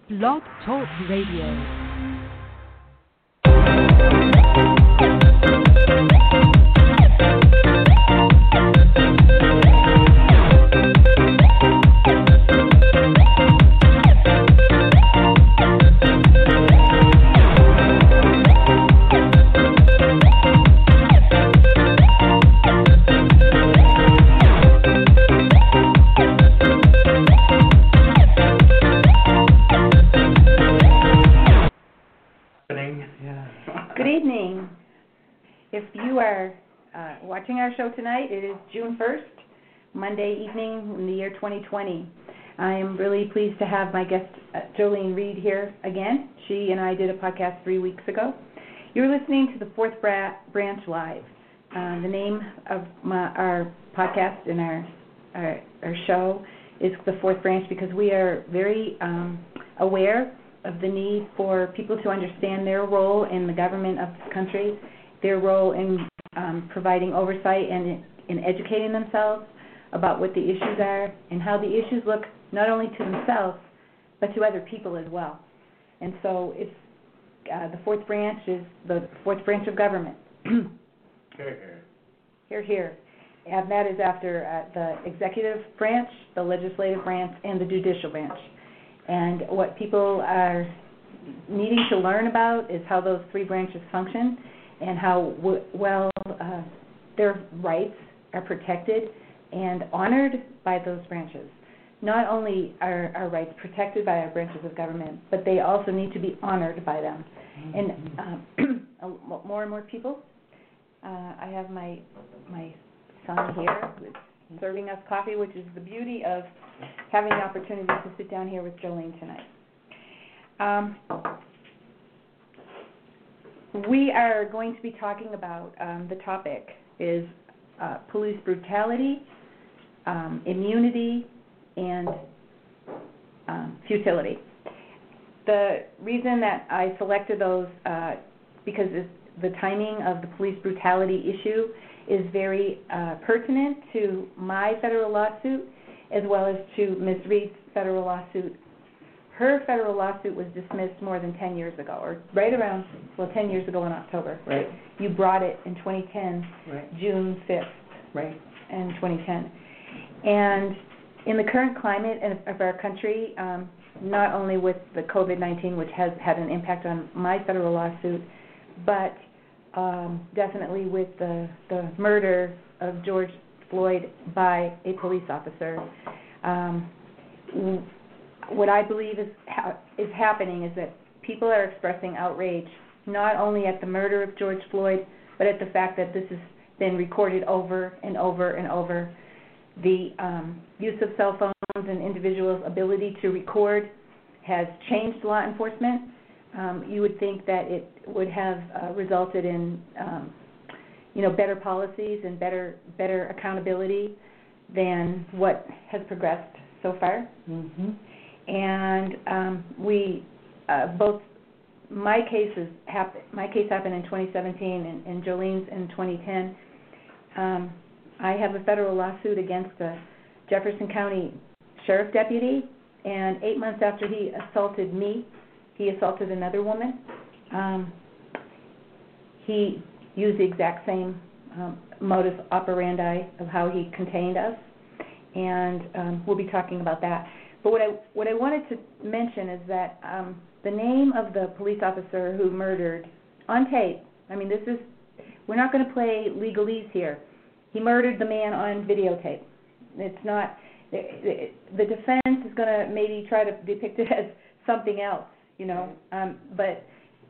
Blog Talk Radio. Watching our show tonight, it is June 1st, Monday evening in the year 2020. I am really pleased to have my guest, Jolene Reed, here again. She and I did a podcast 3 weeks ago. You're listening to the Fourth Branch Live. The name of our podcast and our show is the Fourth Branch because we are very aware of the need for people to understand their role in the government of this country, their role in providing oversight and in educating themselves about what the issues are and how the issues look not only to themselves but to other people as well. And so it's the Fourth Branch is the fourth branch of government. Here, here. And that is after the executive branch, the legislative branch, and the judicial branch. And what people are needing to learn about is how those three branches function and how well their rights are protected and honored by those branches. Not only are our rights protected by our branches of government, but they also need to be honored by them. And more and more people, I have my son here serving us coffee, which is the beauty of having the opportunity to sit down here with Jolene tonight. We are going to be talking about the topic is police brutality, immunity, and futility. The reason that I selected those because the timing of the police brutality issue is very pertinent to my federal lawsuit as well as to Ms. Reed's federal lawsuit. Her federal lawsuit was dismissed more than 10 years ago, or right around, 10 years ago in October. Right. You brought it in 2010, right. June 5th, right, in 2010. And in the current climate of our country, not only with the COVID-19, which has had an impact on my federal lawsuit, but definitely with the murder of George Floyd by a police officer, what I believe is happening is that people are expressing outrage not only at the murder of George Floyd, but at the fact that this has been recorded over and over and over. The use of cell phones and individuals' ability to record has changed law enforcement. You would think that it would have resulted in better policies and better accountability than what has progressed so far. Mm-hmm. And we both my case happened in 2017 and Jolene's in 2010. I have a federal lawsuit against a Jefferson County sheriff deputy, and 8 months after he assaulted me, he assaulted another woman. He used the exact same modus operandi of how he contained us, and we'll be talking about that. But what I wanted to mention is that the name of the police officer who murdered, on tape, we're not going to play legalese here. He murdered the man on videotape. It's not, the defense is going to maybe try to depict it as something else, but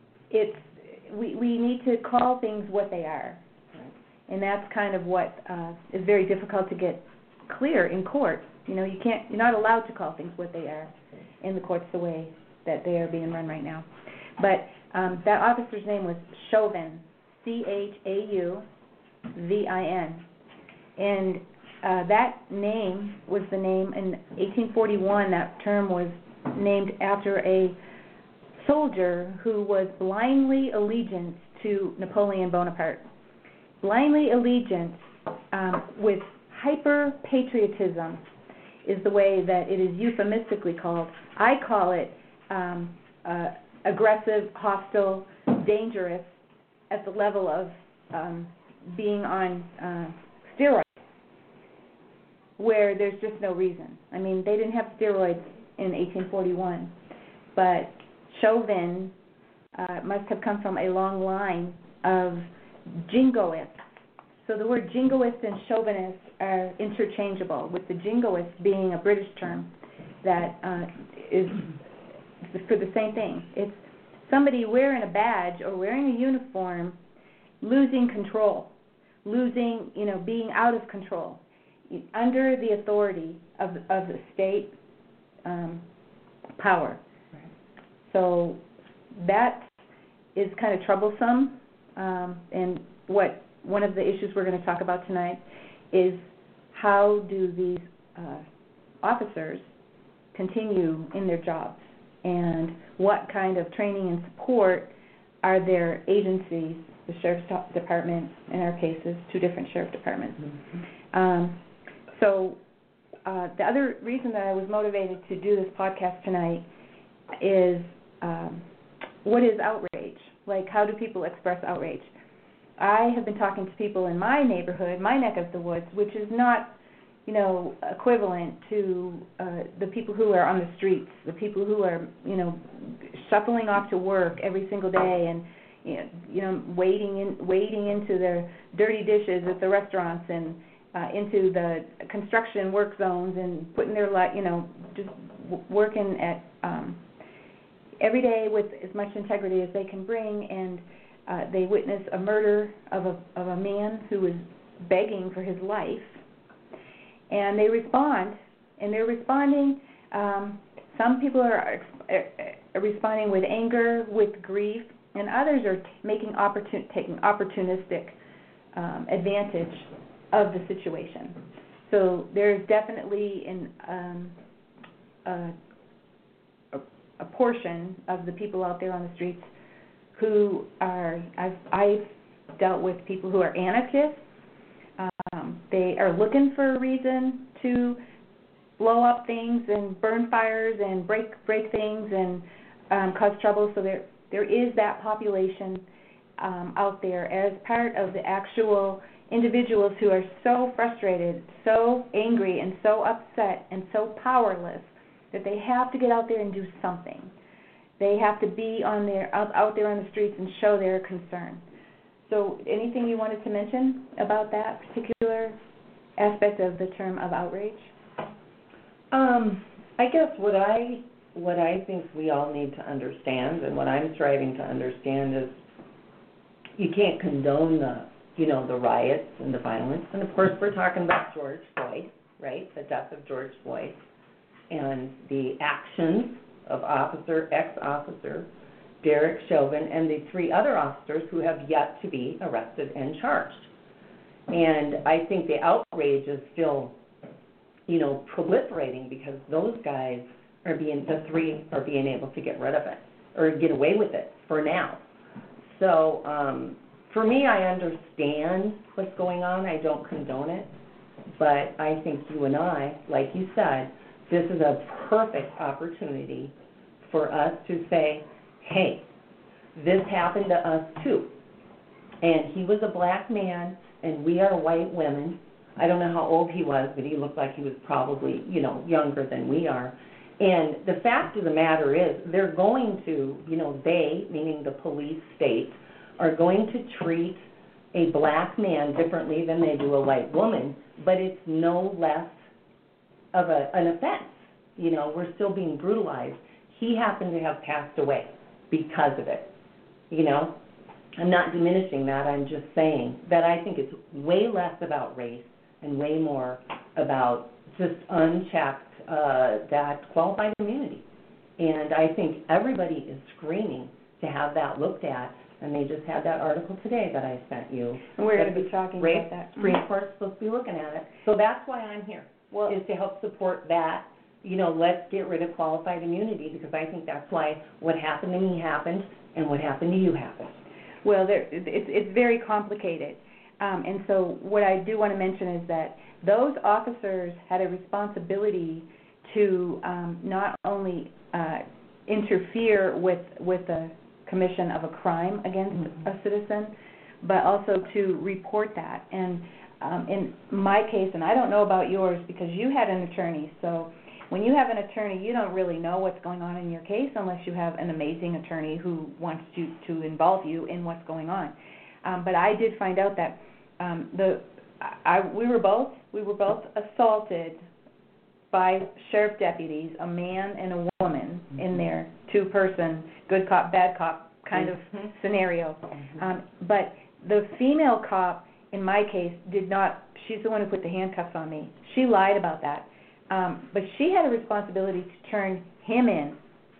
we need to call things what they are. And that's kind of what is very difficult to get clear in court. You're not allowed to call things what they are in the courts the way that they are being run right now. But that officer's name was Chauvin, Chauvin. And that name was the name in 1841. That term was named after a soldier who was blindly allegiant to Napoleon Bonaparte. Blindly allegiant with hyper-patriotism is the way that it is euphemistically called. I call it aggressive, hostile, dangerous at the level of being on steroids, where there's just no reason. I mean, they didn't have steroids in 1841, but Chauvin must have come from a long line of jingoists. So the word jingoist and chauvinist are interchangeable, with the jingoist being a British term that is for the same thing. It's somebody wearing a badge or wearing a uniform, losing control, being out of control, under the authority of the state power. Right. So that is kind of troublesome, and one of the issues we're going to talk about tonight is how do these officers continue in their jobs, and what kind of training and support are their agencies, the Sheriff's Department, in our cases, 2 different Sheriff Departments. Mm-hmm. So the other reason that I was motivated to do this podcast tonight is what is outrage? Like, how do people express outrage? I have been talking to people in my neighborhood, my neck of the woods, which is not, equivalent to the people who are on the streets, the people who are, shuffling off to work every single day and, wading into their dirty dishes at the restaurants and into the construction work zones and putting their just working at every day with as much integrity as they can bring, and they witness a murder of a man who was begging for his life, and they respond, and they're responding. Some people are responding with anger, with grief, and others are taking opportunistic advantage of the situation. So there's definitely a portion of the people out there on the streets who are, I've dealt with people who are anarchists. They are looking for a reason to blow up things and burn fires and break things and cause trouble. So there is that population out there as part of the actual individuals who are so frustrated, so angry, and so upset and so powerless that they have to get out there and do something. They have to be out there on the streets and show their concern. So anything you wanted to mention about that particular aspect of the term of outrage? I guess what I think we all need to understand, and what I'm striving to understand, is you can't condone the riots and the violence. And of course, we're talking about George Floyd, right? The death of George Floyd, and the actions of ex-officer Derek Chauvin and the 3 other officers who have yet to be arrested and charged. And I think the outrage is still, proliferating, because those guys the 3 are being able to get rid of it, or get away with it for now. So for me, I understand what's going on. I don't condone it. But I think you and I, like you said, this is a perfect opportunity for us to say, hey, this happened to us too. And he was a black man, and we are white women. I don't know how old he was, but he looked like he was probably, younger than we are. And the fact of the matter is, they're going to, they, meaning the police state, are going to treat a black man differently than they do a white woman, but it's no less of an offense. We're still being brutalized. He happened to have passed away because of it. I'm not diminishing that. I'm just saying that I think it's way less about race and way more about just unchecked that qualified immunity. And I think everybody is screaming to have that looked at. And they just had that article today that I sent you. And we're going to be talking about that. Supreme Court's supposed to be looking at it. So that's why I'm here, is to help support that. Let's get rid of qualified immunity, because I think that's why what happened to me happened and what happened to you happened. Well, it's very complicated. And so what I do want to mention is that those officers had a responsibility to not only interfere with the commission of a crime against a citizen, but also to report that. And in my case, and I don't know about yours because you had an attorney, so when you have an attorney, you don't really know what's going on in your case unless you have an amazing attorney who wants to involve you in what's going on. But I did find out that we were both assaulted by sheriff deputies, a man and a woman, in their two-person good cop, bad cop kind of scenario. But the female cop, in my case, did not, she's the one who put the handcuffs on me. She lied about that. But she had a responsibility to turn him in,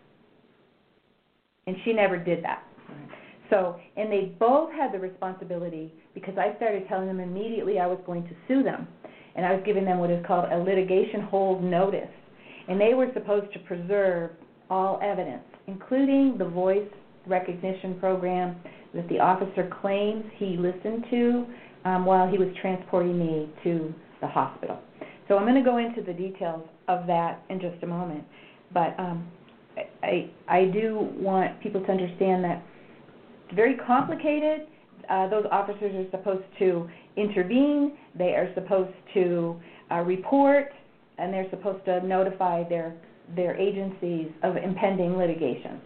and she never did that. So, and they both had the responsibility because I started telling them immediately I was going to sue them. And I was giving them what is called a litigation hold notice. And they were supposed to preserve all evidence, including the voice recognition program that the officer claims he listened to while he was transporting me to the hospital. So I'm going to go into the details of that in just a moment. But I do want people to understand that it's very complicated. Those officers are supposed to intervene, they are supposed to report, and they're supposed to notify their agencies of impending litigation.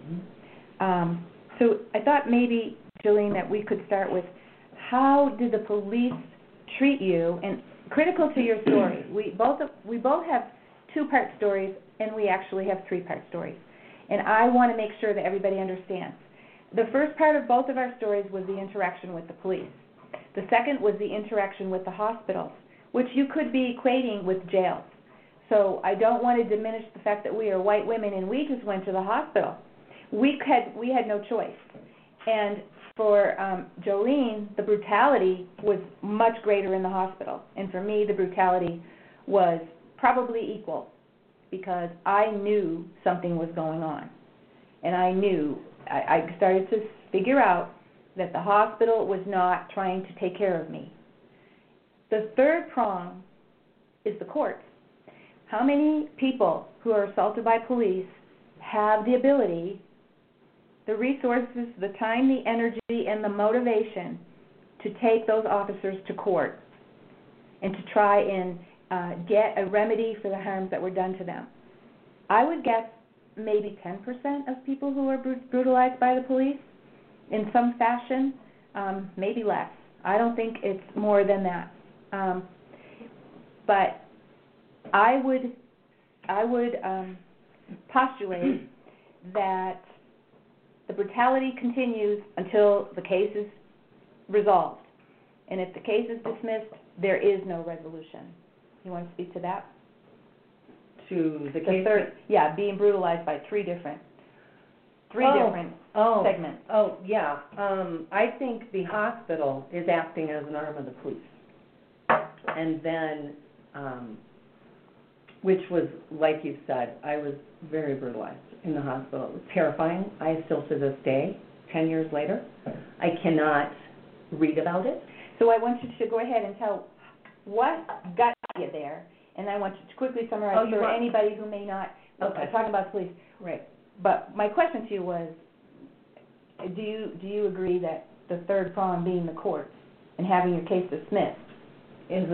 So I thought maybe, Jolene, that we could start with how did the police treat you? And critical to your story, we both have two-part stories, and we actually have three-part stories. And I want to make sure that everybody understands. The first part of both of our stories was the interaction with the police. The second was the interaction with the hospitals, which you could be equating with jails. So I don't want to diminish the fact that we are white women and we just went to the hospital. We had no choice. And for Jolene, the brutality was much greater in the hospital. And for me, the brutality was probably equal because I knew something was going on. And I started to figure out that the hospital was not trying to take care of me. The third prong is the courts. How many people who are assaulted by police have the ability, the resources, the time, the energy, and the motivation to take those officers to court and to try and get a remedy for the harms that were done to them? I would guess maybe 10% of people who are brutalized by the police in some fashion, maybe less. I don't think it's more than that. But I would postulate that the brutality continues until the case is resolved. And if the case is dismissed, there is no resolution. You want to speak to that? To the case? Being brutalized by three different segments. Oh, yeah. I think the hospital is acting as an arm of the police. And then, which was, like you said, I was very brutalized in the hospital. It was terrifying. I still, to this day, 10 years later, I cannot read about it. So I want you to go ahead and tell what got you there, and I want you to quickly summarize for anybody who may not talk about police. Right. But my question to you was, do you agree that the third prong being the courts and having your case dismissed is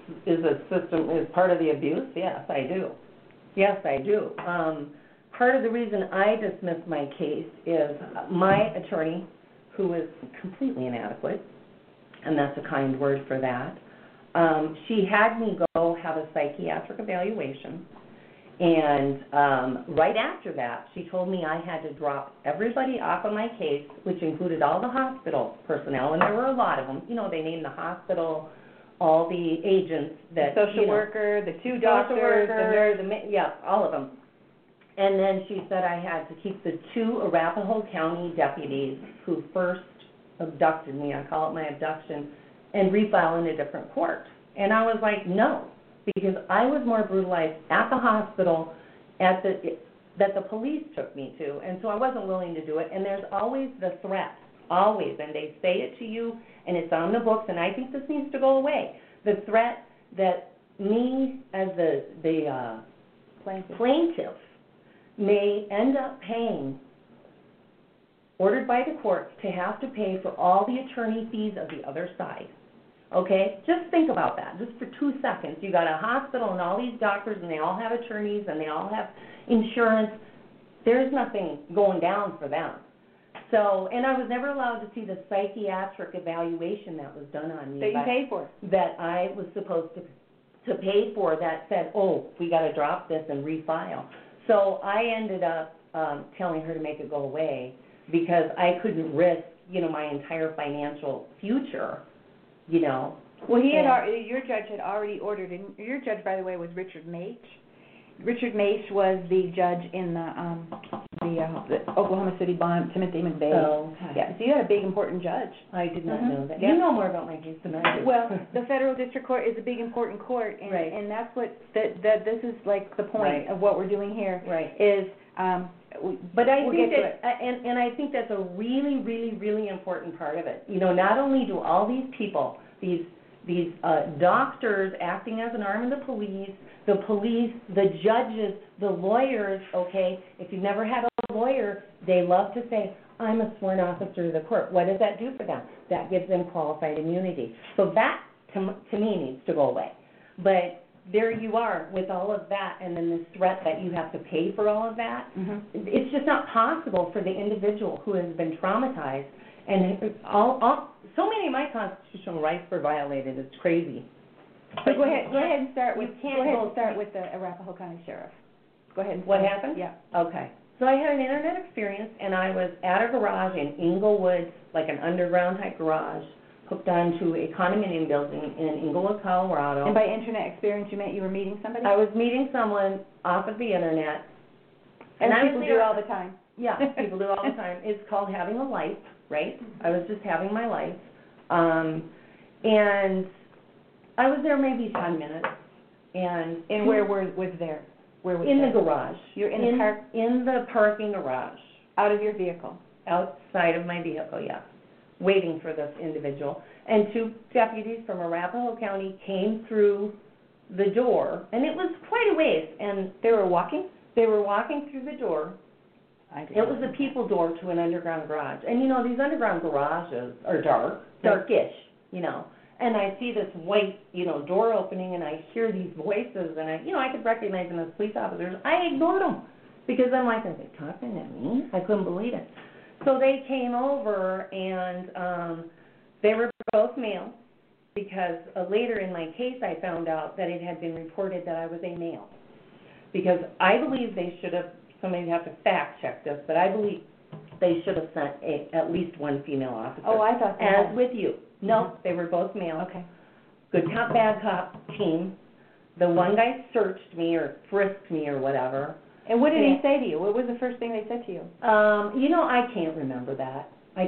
part of the abuse? Yes, I do. Yes, I do. Part of the reason I dismissed my case is my attorney, who is completely inadequate, and that's a kind word for that. She had me go have a psychiatric evaluation, and right after that, she told me I had to drop everybody off of my case, which included all the hospital personnel, and there were a lot of them. You know, they named the hospital, all the agents, that social worker, the two doctors, the nurse, all of them. And then she said I had to keep the two Arapahoe County deputies who first abducted me, I call it my abduction, and refile in a different court. And I was like, no, because I was more brutalized at the hospital that the police took me to, and so I wasn't willing to do it. And there's always the threat, always, and they say it to you, and it's on the books, and I think this needs to go away. The threat that me as the plaintiff, may end up paying, ordered by the courts, to have to pay for all the attorney fees of the other side. Okay? Just think about that, just for 2 seconds. You got a hospital and all these doctors, and they all have attorneys, and they all have insurance. There's nothing going down for them. So, and I was never allowed to see the psychiatric evaluation that was done on me. That you paid for. That I was supposed to pay for, that said, oh, we got to drop this and refile. So I ended up telling her to make it go away because I couldn't risk, my entire financial future, Well, your judge had already ordered, and your judge, by the way, was Richard Maich. Richard Maich was the judge in the Oklahoma City bomb, Timothy McVeigh. Oh, okay. Yeah, so you had a big, important judge. I did not know that. Yeah. You know more about my case than I do. Well, the federal district court is a big, important court, and, Right. and that's what, that this is like the point Right. of what we're doing here. Right. Is, But I we'll think get to that, and I think that's a really, really, really important part of it. Not only do all these people, these doctors acting as an arm of the police, the judges, the lawyers, okay, if you've never had a lawyer, they love to say, I'm a sworn officer of the court. What does that do for them? That gives them qualified immunity. So that, to me, needs to go away. But there you are with all of that, and then this threat that you have to pay for all of that. Mm-hmm. It's just not possible for the individual who has been traumatized, and so many of my constitutional rights were violated. It's crazy. So go ahead and start with, You can't go ahead go and start with the Arapahoe County Sheriff. Go ahead and What start. happened? Yeah. Okay. So I had an internet experience, and I was at a garage in Inglewood, like an underground type garage, hooked onto a condominium building in Inglewood, Colorado. And by internet experience, you meant you were meeting somebody? I was meeting someone off of the internet. And I was people do there all the time. Yeah, people do all the time. It's called having a life, right? I was just having my life. And I was there maybe 10 minutes. And where was there? Where was in that? the garage. You're in the park? In the parking garage. Out of your vehicle? Outside of my vehicle, yeah. Waiting for this individual. And 2 deputies from Arapahoe County came through the door, and it was quite a ways. And They were walking? they were walking through the door. It was a people door to an underground garage. And, these underground garages are darkish, And I see this white, door opening, and I hear these voices, and I could recognize them as police officers. I ignored them because I'm like, are they talking to me? I couldn't believe it. So they came over, and they were both male because later in my case I found out that it had been reported that I was a male. Because I believe they should have, somebody would have to fact check this, but I believe they should have sent at least one female officer. Oh, I thought they As had. with you. No, they were both male. Okay. Good cop, bad cop team. The one guy searched me or frisked me or whatever. And what did he say to you? What was the first thing they said to you? I can't remember that.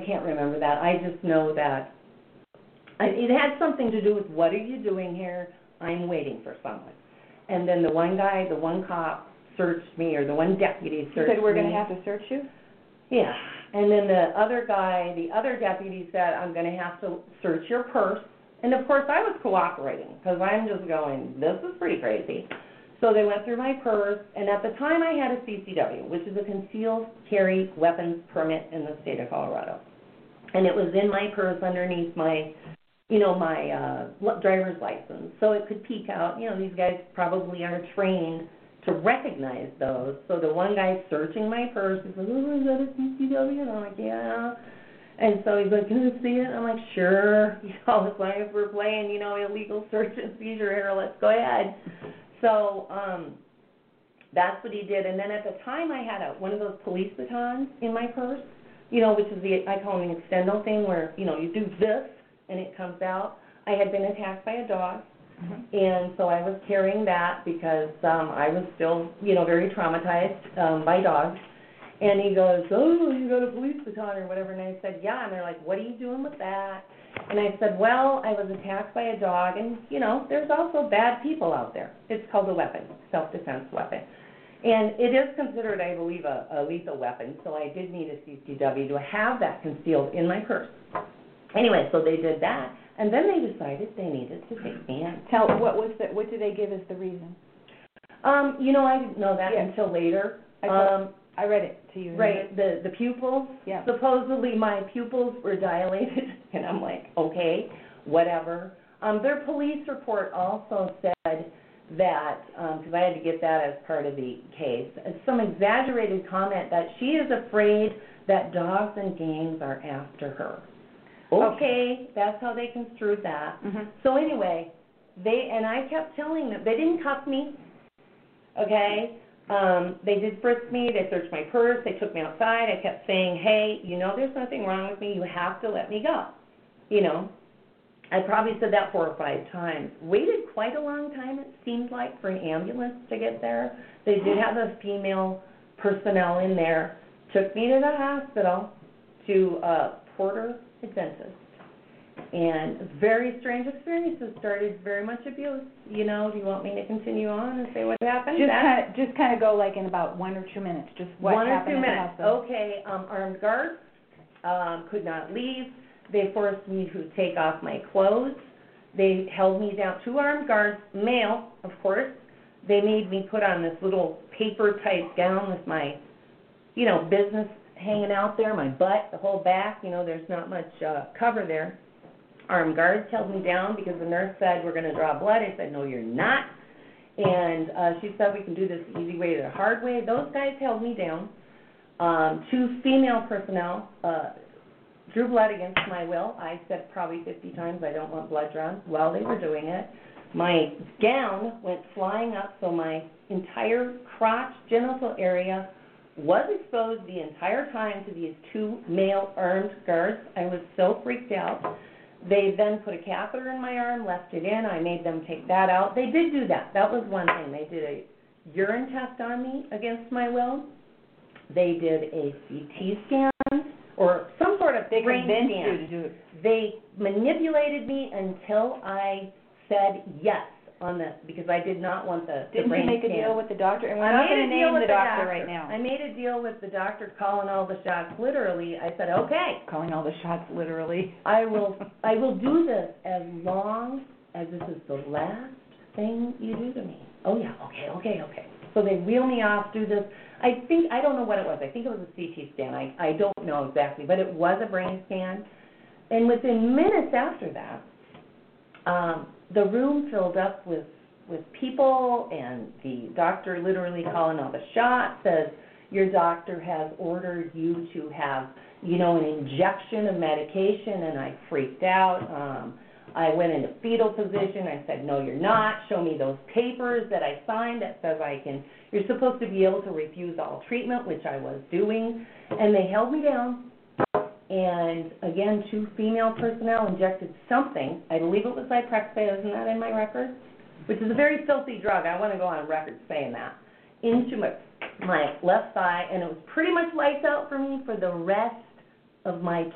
I just know that it had something to do with, what are you doing here? I'm waiting for someone. And then the one cop searched me, or the one deputy searched me. He said, we're going to have to search you? Yeah. And then the other deputy said, I'm going to have to search your purse. And of course I was cooperating because I'm just going, this is pretty crazy. So they went through my purse, and at the time I had a CCW, which is a concealed carry weapons permit in the state of Colorado. And it was in my purse underneath my driver's license. So it could peek out. These guys probably are trained to recognize those. So the one guy searching my purse is like, oh, is that a CCW? And I'm like, yeah. And so he's like, can I see it? I'm like, sure. As long as we're playing, illegal search and seizure here, let's go ahead. So that's what he did. And then at the time I had one of those police batons in my purse, which is I call it an extendo thing where, you do this and it comes out. I had been attacked by a dog. Mm-hmm. And so I was carrying that because I was still, very traumatized by dogs. And he goes, oh, you got a police baton or whatever. And I said, yeah. And they're like, what are you doing with that? And I said, well, I was attacked by a dog. And, there's also bad people out there. It's called a weapon, self-defense weapon. And it is considered, I believe, a lethal weapon. So I did need a CCW to have that concealed in my purse. Anyway, so they did that. And then they decided they needed to take me in. What did they give as the reason? I didn't know that until later. I read it to you. Right, the pupils. Yeah. Supposedly my pupils were dilated, and I'm like, okay, whatever. Their police report also said that, because I had to get that as part of the case, some exaggerated comment that she is afraid that dogs and gangs are after her. Okay, that's how they construed that. Mhm. So anyway, and I kept telling them, they didn't cuff me, okay? They did frisk me, they searched my purse, they took me outside. I kept saying, hey, there's nothing wrong with me, you have to let me go, I probably said that 4 or 5 times. Waited quite a long time, it seemed like, for an ambulance to get there. They did have a female personnel in there, took me to the hospital, to Porter Adventist. And very strange experiences, started very much abuse. Do you want me to continue on and say what happened? Just kind of go like in about 1 or 2 minutes, just what 1 or 2 happened in the minutes. hospital. Okay, armed guards could not leave. They forced me to take off my clothes. They held me down. 2 armed guards, male, of course. They made me put on this little paper-type gown with my, business hanging out there, my butt, the whole back. There's not much cover there. Armed guards held me down because the nurse said, we're going to draw blood. I said, no, you're not. And she said, we can do this the easy way or the hard way. Those guys held me down. 2 female personnel drew blood against my will. I said probably 50 times I don't want blood drawn while they were doing it. My gown went flying up, so my entire crotch, genital area was exposed the entire time to these 2 male armed guards. I was so freaked out. They then put a catheter in my arm, left it in. I made them take that out. They did do that. That was one thing. They did a urine test on me against my will. They did a CT scan or some sort of brain convinced scan. you to do it. They manipulated me until I said yes on the, because I did not want the Didn't brain you make a scan. deal with the doctor? And we're I not made going a to deal name with the doctor right now. I made a deal with the doctor calling all the shots literally. I said, okay, Calling all the shots literally. I will do this as long as this is the last thing you do to me. Oh yeah, okay. So they wheel me off, do this. I don't know what it was. I think it was a CT scan. I don't know exactly, but it was a brain scan. And within minutes after that, the room filled up with people, and the doctor literally calling all the shots, says, your doctor has ordered you to have, an injection of medication, and I freaked out. I went into fetal position. I said, no, you're not. Show me those papers that I signed that says you're supposed to be able to refuse all treatment, which I was doing. And they held me down. And again, 2 female personnel injected something. I believe it was Zyprexa, isn't that in my record? Which is a very filthy drug. I want to go on record saying that. Into my left thigh, and it was pretty much lights out for me for the rest of my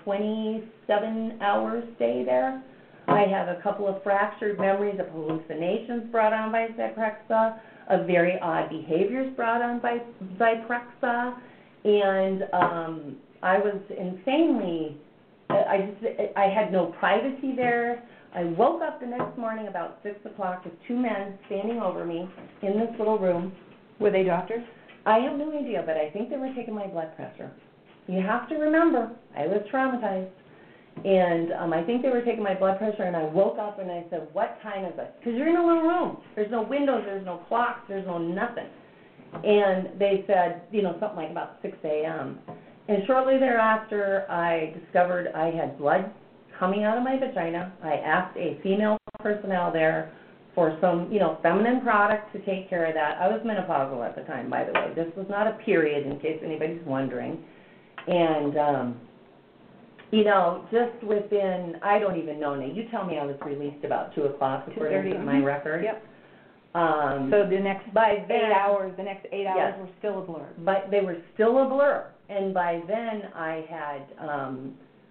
27-hour stay there. I have a couple of fractured memories of hallucinations brought on by Zyprexa, of very odd behaviors brought on by Zyprexa, and I was insanely, I had no privacy there. I woke up the next morning about 6 o'clock with 2 men standing over me in this little room. Were they doctors? I have no idea, but I think they were taking my blood pressure. You have to remember, I was traumatized. And I think they were taking my blood pressure, and I woke up and I said, what time is it? Because you're in a little room. There's no windows, there's no clocks, there's no nothing. And they said, something like about 6 a.m. And shortly thereafter, I discovered I had blood coming out of my vagina. I asked a female personnel there for some, feminine product to take care of that. I was menopausal at the time, by the way. This was not a period, in case anybody's wondering. And, just within, I don't even know now. You tell me I was released about 2 o'clock according to my record. Yep. So the next by then, 8 hours, yes, were still a blur. But they were still a blur. And by then I had,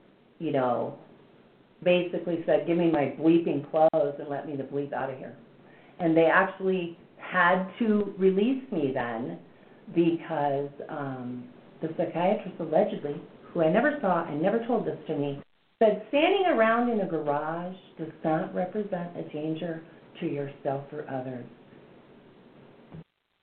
basically said, give me my bleeping clothes and let me the bleep out of here. And they actually had to release me then because the psychiatrist allegedly, who I never saw and never told this to me, said standing around in a garage does not represent a danger to yourself or others.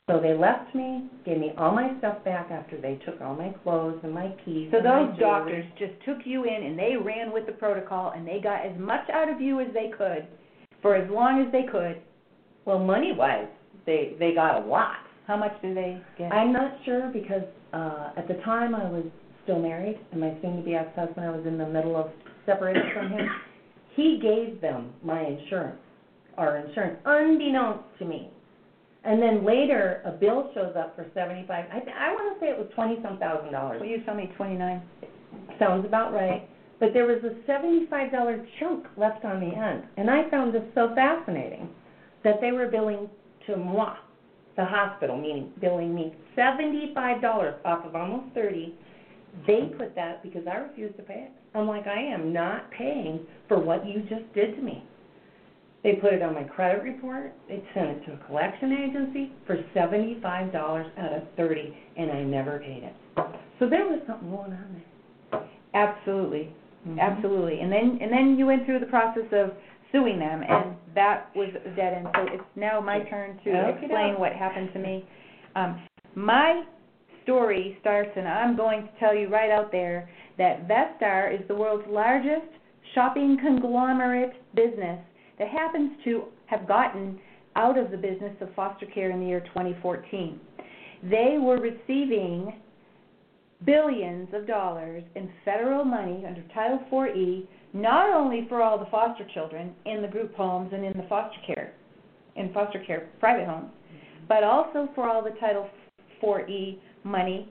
So they left me, gave me all my stuff back after they took all my clothes and my keys. So and my those jewelry. doctors just took you in and they ran with the protocol and they got as much out of you as they could for as long as they could. Well, money-wise, they got a lot. How much do they get? I'm not sure because at the time I was still married and my soon-to-be ex-husband, I was in the middle of separating from him. He gave them my insurance, our insurance, unbeknownst to me. And then later, a bill shows up for $75. I want to say it was $20-some thousand. Well, you tell me 29. Sounds about right. But there was a $75 chunk left on the end. And I found this so fascinating that they were billing to moi, the hospital, meaning billing me $75 off of almost $30. They put that because I refused to pay it. I'm like, I am not paying for what you just did to me. They put it on my credit report. They sent it to a collection agency for $75 out of $30, and I never paid it. So there was something going on there. Absolutely, absolutely. And then you went through the process of suing them, and that was a dead end. So it's now my turn to explain what happened to me. My story starts, and I'm going to tell you right out there that Vestar is the world's largest shopping conglomerate business that happens to have gotten out of the business of foster care in the year 2014. They were receiving billions of dollars in federal money under Title 4E, not only for all the foster children in the group homes and in the foster care private homes, but also for all the Title 4E money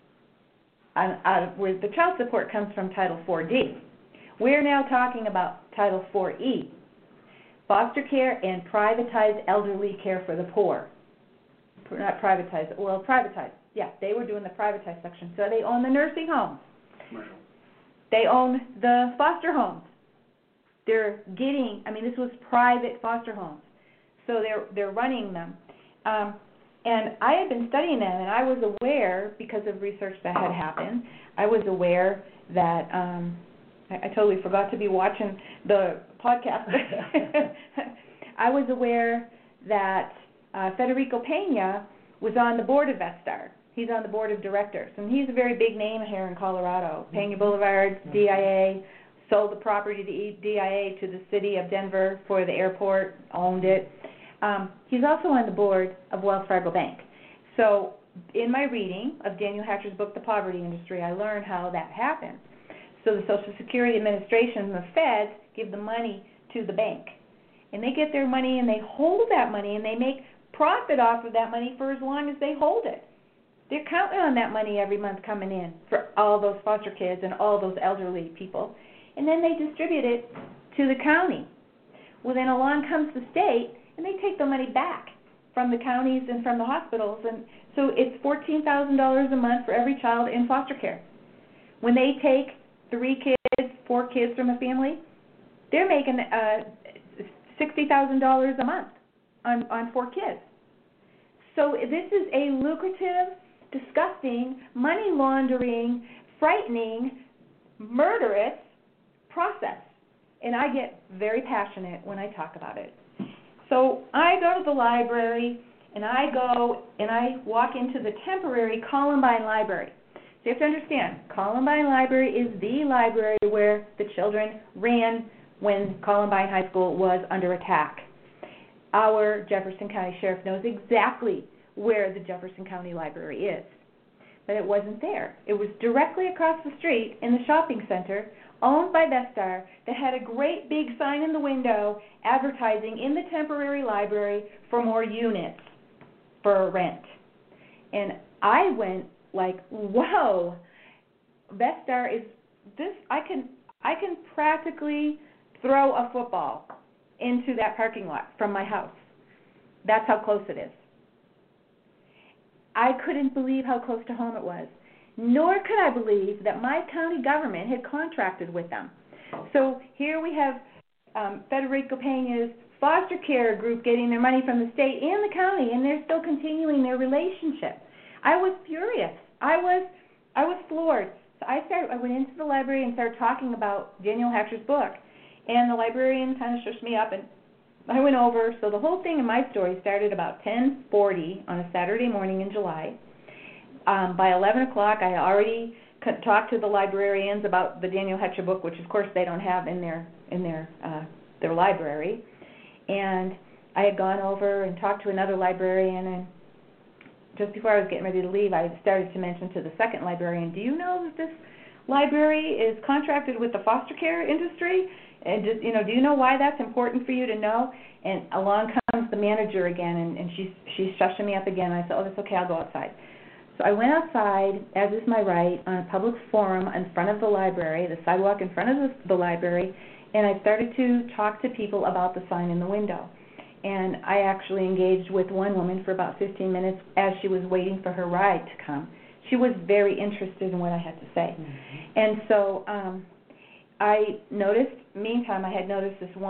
where the child support comes from Title 4D. We're now talking about Title 4E. Foster care and privatized elderly care for the poor. Not privatized, well, privatized. Yeah, they were doing the privatized section. So they own the nursing homes. Commercial. They own the foster homes. They're getting, this was private foster homes. So they're running them. And I had been studying them, and I was aware, because of research that had happened, I was aware that I totally forgot to be watching the podcast. I was aware that Federico Pena was on the board of Vestar. He's on the board of directors, and he's a very big name here in Colorado. Pena Boulevard, DIA, sold the property to DIA to the city of Denver for the airport, owned it. He's also on the board of Wells Fargo Bank. So in my reading of Daniel Hatcher's book, The Poverty Industry, I learned how that happens. So the Social Security Administration and the feds give the money to the bank. And they get their money and they hold that money and they make profit off of that money for as long as they hold it. They're counting on that money every month coming in for all those foster kids and all those elderly people. And then they distribute it to the county. Well, then along comes the state and they take the money back from the counties and from the hospitals. And so it's $14,000 a month for every child in foster care. When they take 3 kids, 4 kids from a family, they're making $60,000 a month on 4 kids. So this is a lucrative, disgusting, money laundering, frightening, murderous process. And I get very passionate when I talk about it. So I go to the library, and I go and I walk into the temporary Columbine Library. So you have to understand, Columbine Library is the library where the children ran when Columbine High School was under attack. Our Jefferson County Sheriff knows exactly where the Jefferson County Library is. But it wasn't there. It was directly across the street in the shopping center owned by Vestar that had a great big sign in the window advertising in the temporary library for more units for rent. And I went like, whoa, Vestar is this, I can practically throw a football into that parking lot from my house. That's how close it is. I couldn't believe how close to home it was. Nor could I believe that my county government had contracted with them. So here we have Federico Pena's foster care group getting their money from the state and the county, and they're still continuing their relationship. I was furious. I was floored. So I went into the library and started talking about Daniel Hatcher's book, and the librarian kind of shushed me up and I went over. So the whole thing in my story started about 10:40 on a Saturday morning in July. By 11 o'clock, I had already talked to the librarians about the Daniel Hetcher book, which of course they don't have in their library. And I had gone over and talked to another librarian, and just before I was getting ready to leave, I started to mention to the second librarian, do you know that this library is contracted with the foster care industry? And do you know why that's important for you to know? And along comes the manager again, and she's shushing me up again. I said, oh, that's okay, I'll go outside. So I went outside, as is my right, on a public forum in front of the library, the sidewalk in front of the library, and I started to talk to people about the sign in the window. And I actually engaged with one woman for about 15 minutes as she was waiting for her ride to come. She was very interested in what I had to say. Mm-hmm. And so I noticed, meantime, I had noticed this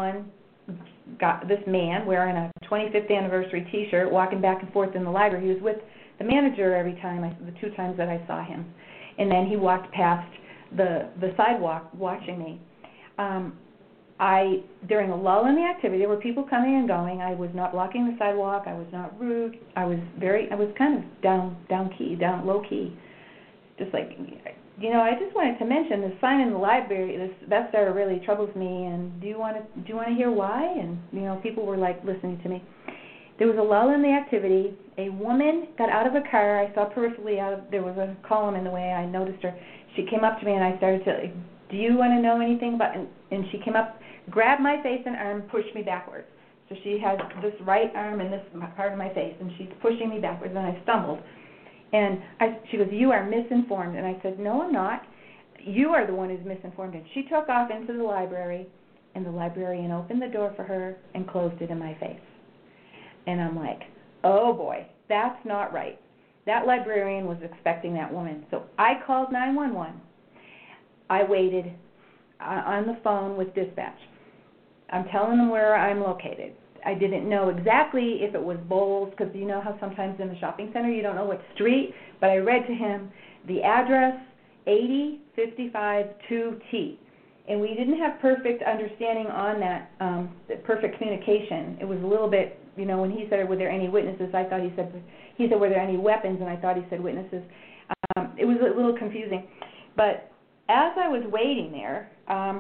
man wearing a 25th anniversary T-shirt walking back and forth in the library. He was with the manager every time, the 2 times that I saw him. And then he walked past the sidewalk watching me. During a lull in the activity, there were people coming and going. I was not blocking the sidewalk. I was not rude. I was kind of low key. Just like, I just wanted to mention the sign in the library. That star really troubles me. And do you want to hear why? And people were like listening to me. There was a lull in the activity. A woman got out of a car. I saw peripherally there was a column in the way. I noticed her. She came up to me and I started to, do you want to know anything about? And she came up, grabbed my face and arm, pushed me backwards. So she has this right arm and this part of my face, and she's pushing me backwards, and I stumbled. And she goes, you are misinformed. And I said, no, I'm not. You are the one who's misinformed. And she took off into the library, and the librarian opened the door for her and closed it in my face. And I'm like, oh, boy, that's not right. That librarian was expecting that woman. So I called 911. I waited on the phone with dispatch. I'm telling them where I'm located. I didn't know exactly if it was Bowles, because you know how sometimes in the shopping center you don't know what street, but I read to him the address, 8055 2T. And we didn't have perfect understanding on that, perfect communication. It was a little bit, when he said, were there any witnesses, I thought he said, were there any weapons, and I thought he said witnesses. It was a little confusing. But as I was waiting there,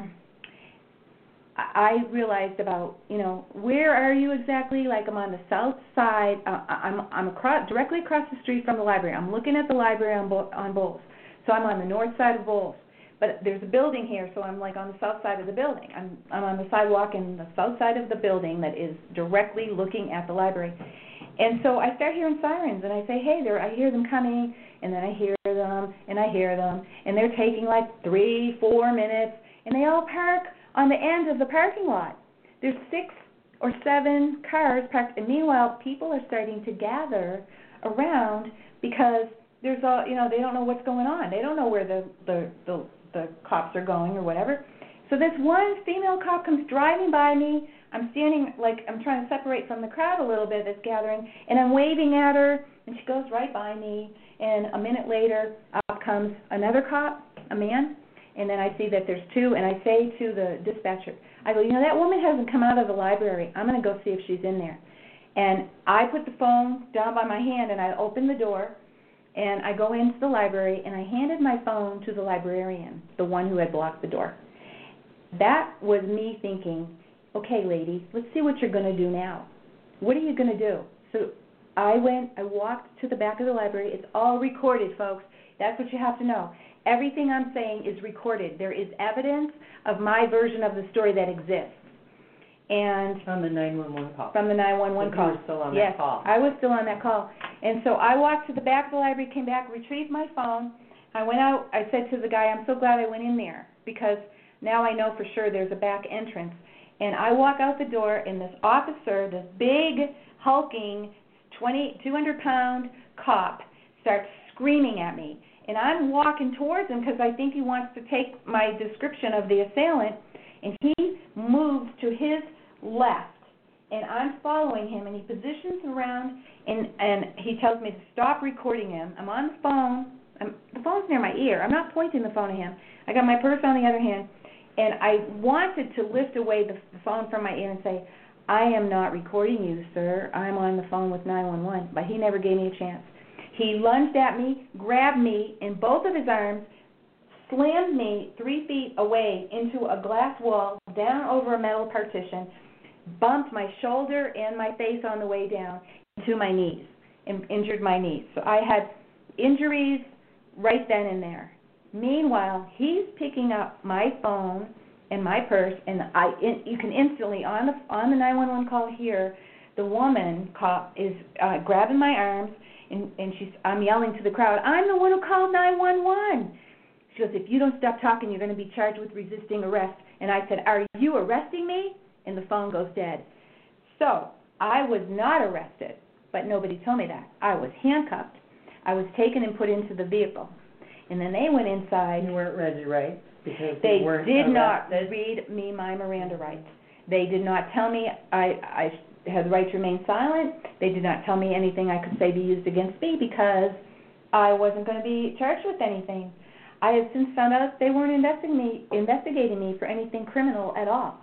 I realized about, where are you exactly? Like, I'm on the south side. I'm directly across the street from the library. I'm looking at the library on Bowles. So I'm on the north side of Bowles. But there's a building here, so I'm like on the south side of the building. I'm on the sidewalk in the south side of the building that is directly looking at the library. And so I start hearing sirens, and I say, hey, I hear them coming, and then I hear them, and I hear them, and they're taking like 3-4 minutes, and they all park on the end of the parking lot. There's 6 or 7 cars parked, and meanwhile, people are starting to gather around because there's all, they don't know what's going on. They don't know where the cops are going or whatever. So this one female cop comes driving by me. I'm standing, like, I'm trying to separate from the crowd a little bit that's gathering, and I'm waving at her, and she goes right by me. And a minute later, up comes another cop, a man, and then I see that there's 2, and I say to the dispatcher, I go, that woman hasn't come out of the library. I'm going to go see if she's in there. And I put the phone down by my hand, and I open the door, and I go into the library, and I handed my phone to the librarian, the one who had blocked the door. That was me thinking, okay, lady, let's see what you're going to do now. What are you going to do? So I walked to the back of the library. It's all recorded, folks. That's what you have to know. Everything I'm saying is recorded. There is evidence of my version of the story that exists. And from the 911 call. From the 911 call. You were still on yes, that call. I was still on that call. And so I walked to the back of the library, came back, retrieved my phone. I went out. I said to the guy, I'm so glad I went in there because now I know for sure there's a back entrance. And I walk out the door, and this officer, this big, hulking, 200-pound cop, starts screaming at me. And I'm walking towards him because I think he wants to take my description of the assailant. And he moves to his left, and I'm following him, and he positions around, and he tells me to stop recording him. I'm on the phone. The phone's near my ear. I'm not pointing the phone at him. I got my purse on the other hand, and I wanted to lift away the phone from my ear and say, I am not recording you, sir. I'm on the phone with 911. But he never gave me a chance. He lunged at me, grabbed me in both of his arms, slammed me 3 feet away into a glass wall, down over a metal partition, bumped my shoulder and my face on the way down to my knees, and injured my knees. So I had injuries right then and there. Meanwhile, he's picking up my phone and my purse, and you can instantly, on the 911 call here, the woman cop is grabbing my arms, and I'm yelling to the crowd, I'm the one who called 911. She goes, if you don't stop talking, you're going to be charged with resisting arrest. And I said, are you arresting me? And the phone goes dead. So I was not arrested, but nobody told me that. I was handcuffed. I was taken and put into the vehicle. And then they went inside. You weren't read your rights? Because they you weren't did arrested. not read me my Miranda rights. They did not tell me I had the right to remain silent. They did not tell me anything I could say be used against me because I wasn't going to be charged with anything. I have since found out they weren't investigating me for anything criminal at all.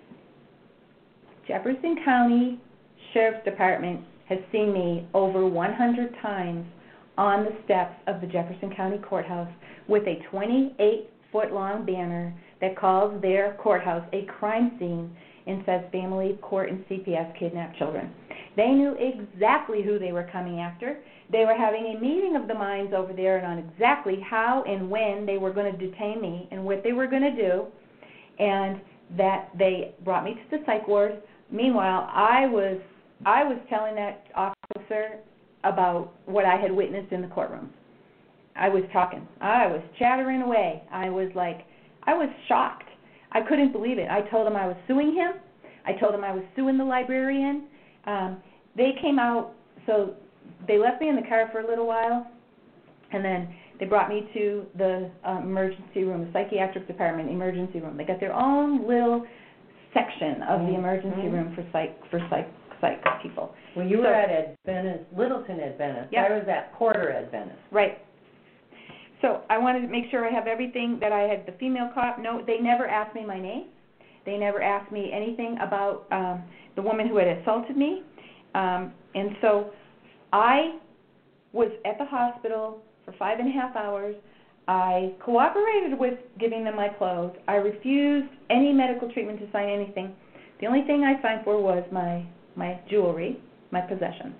Jefferson County Sheriff's Department has seen me over 100 times on the steps of the Jefferson County Courthouse with a 28-foot-long banner that calls their courthouse a crime scene and says Family Court and CPS kidnapped children. They knew exactly who they were coming after. They were having a meeting of the minds over there and on exactly how and when they were going to detain me and what they were going to do, and that they brought me to the psych ward. Meanwhile, I was telling that officer about what I had witnessed in the courtroom. I was talking. I was chattering away. I was shocked. I couldn't believe it. I told him I was suing him. I told him I was suing the librarian. They came out, so they left me in the car for a little while, and then they brought me to the emergency room, the psychiatric department emergency room. They got their own little section of the emergency room for psych people. Well, you were at Adventist, Littleton Adventist. Yep. I was at Porter Adventist. Right. So I wanted to make sure I have everything that I had. The female cop, no, they never asked me my name. They never asked me anything about the woman who had assaulted me. And so I was at the hospital for 5.5 hours. I cooperated with giving them my clothes. I refused any medical treatment to sign anything. The only thing I signed for was my jewelry, my possessions.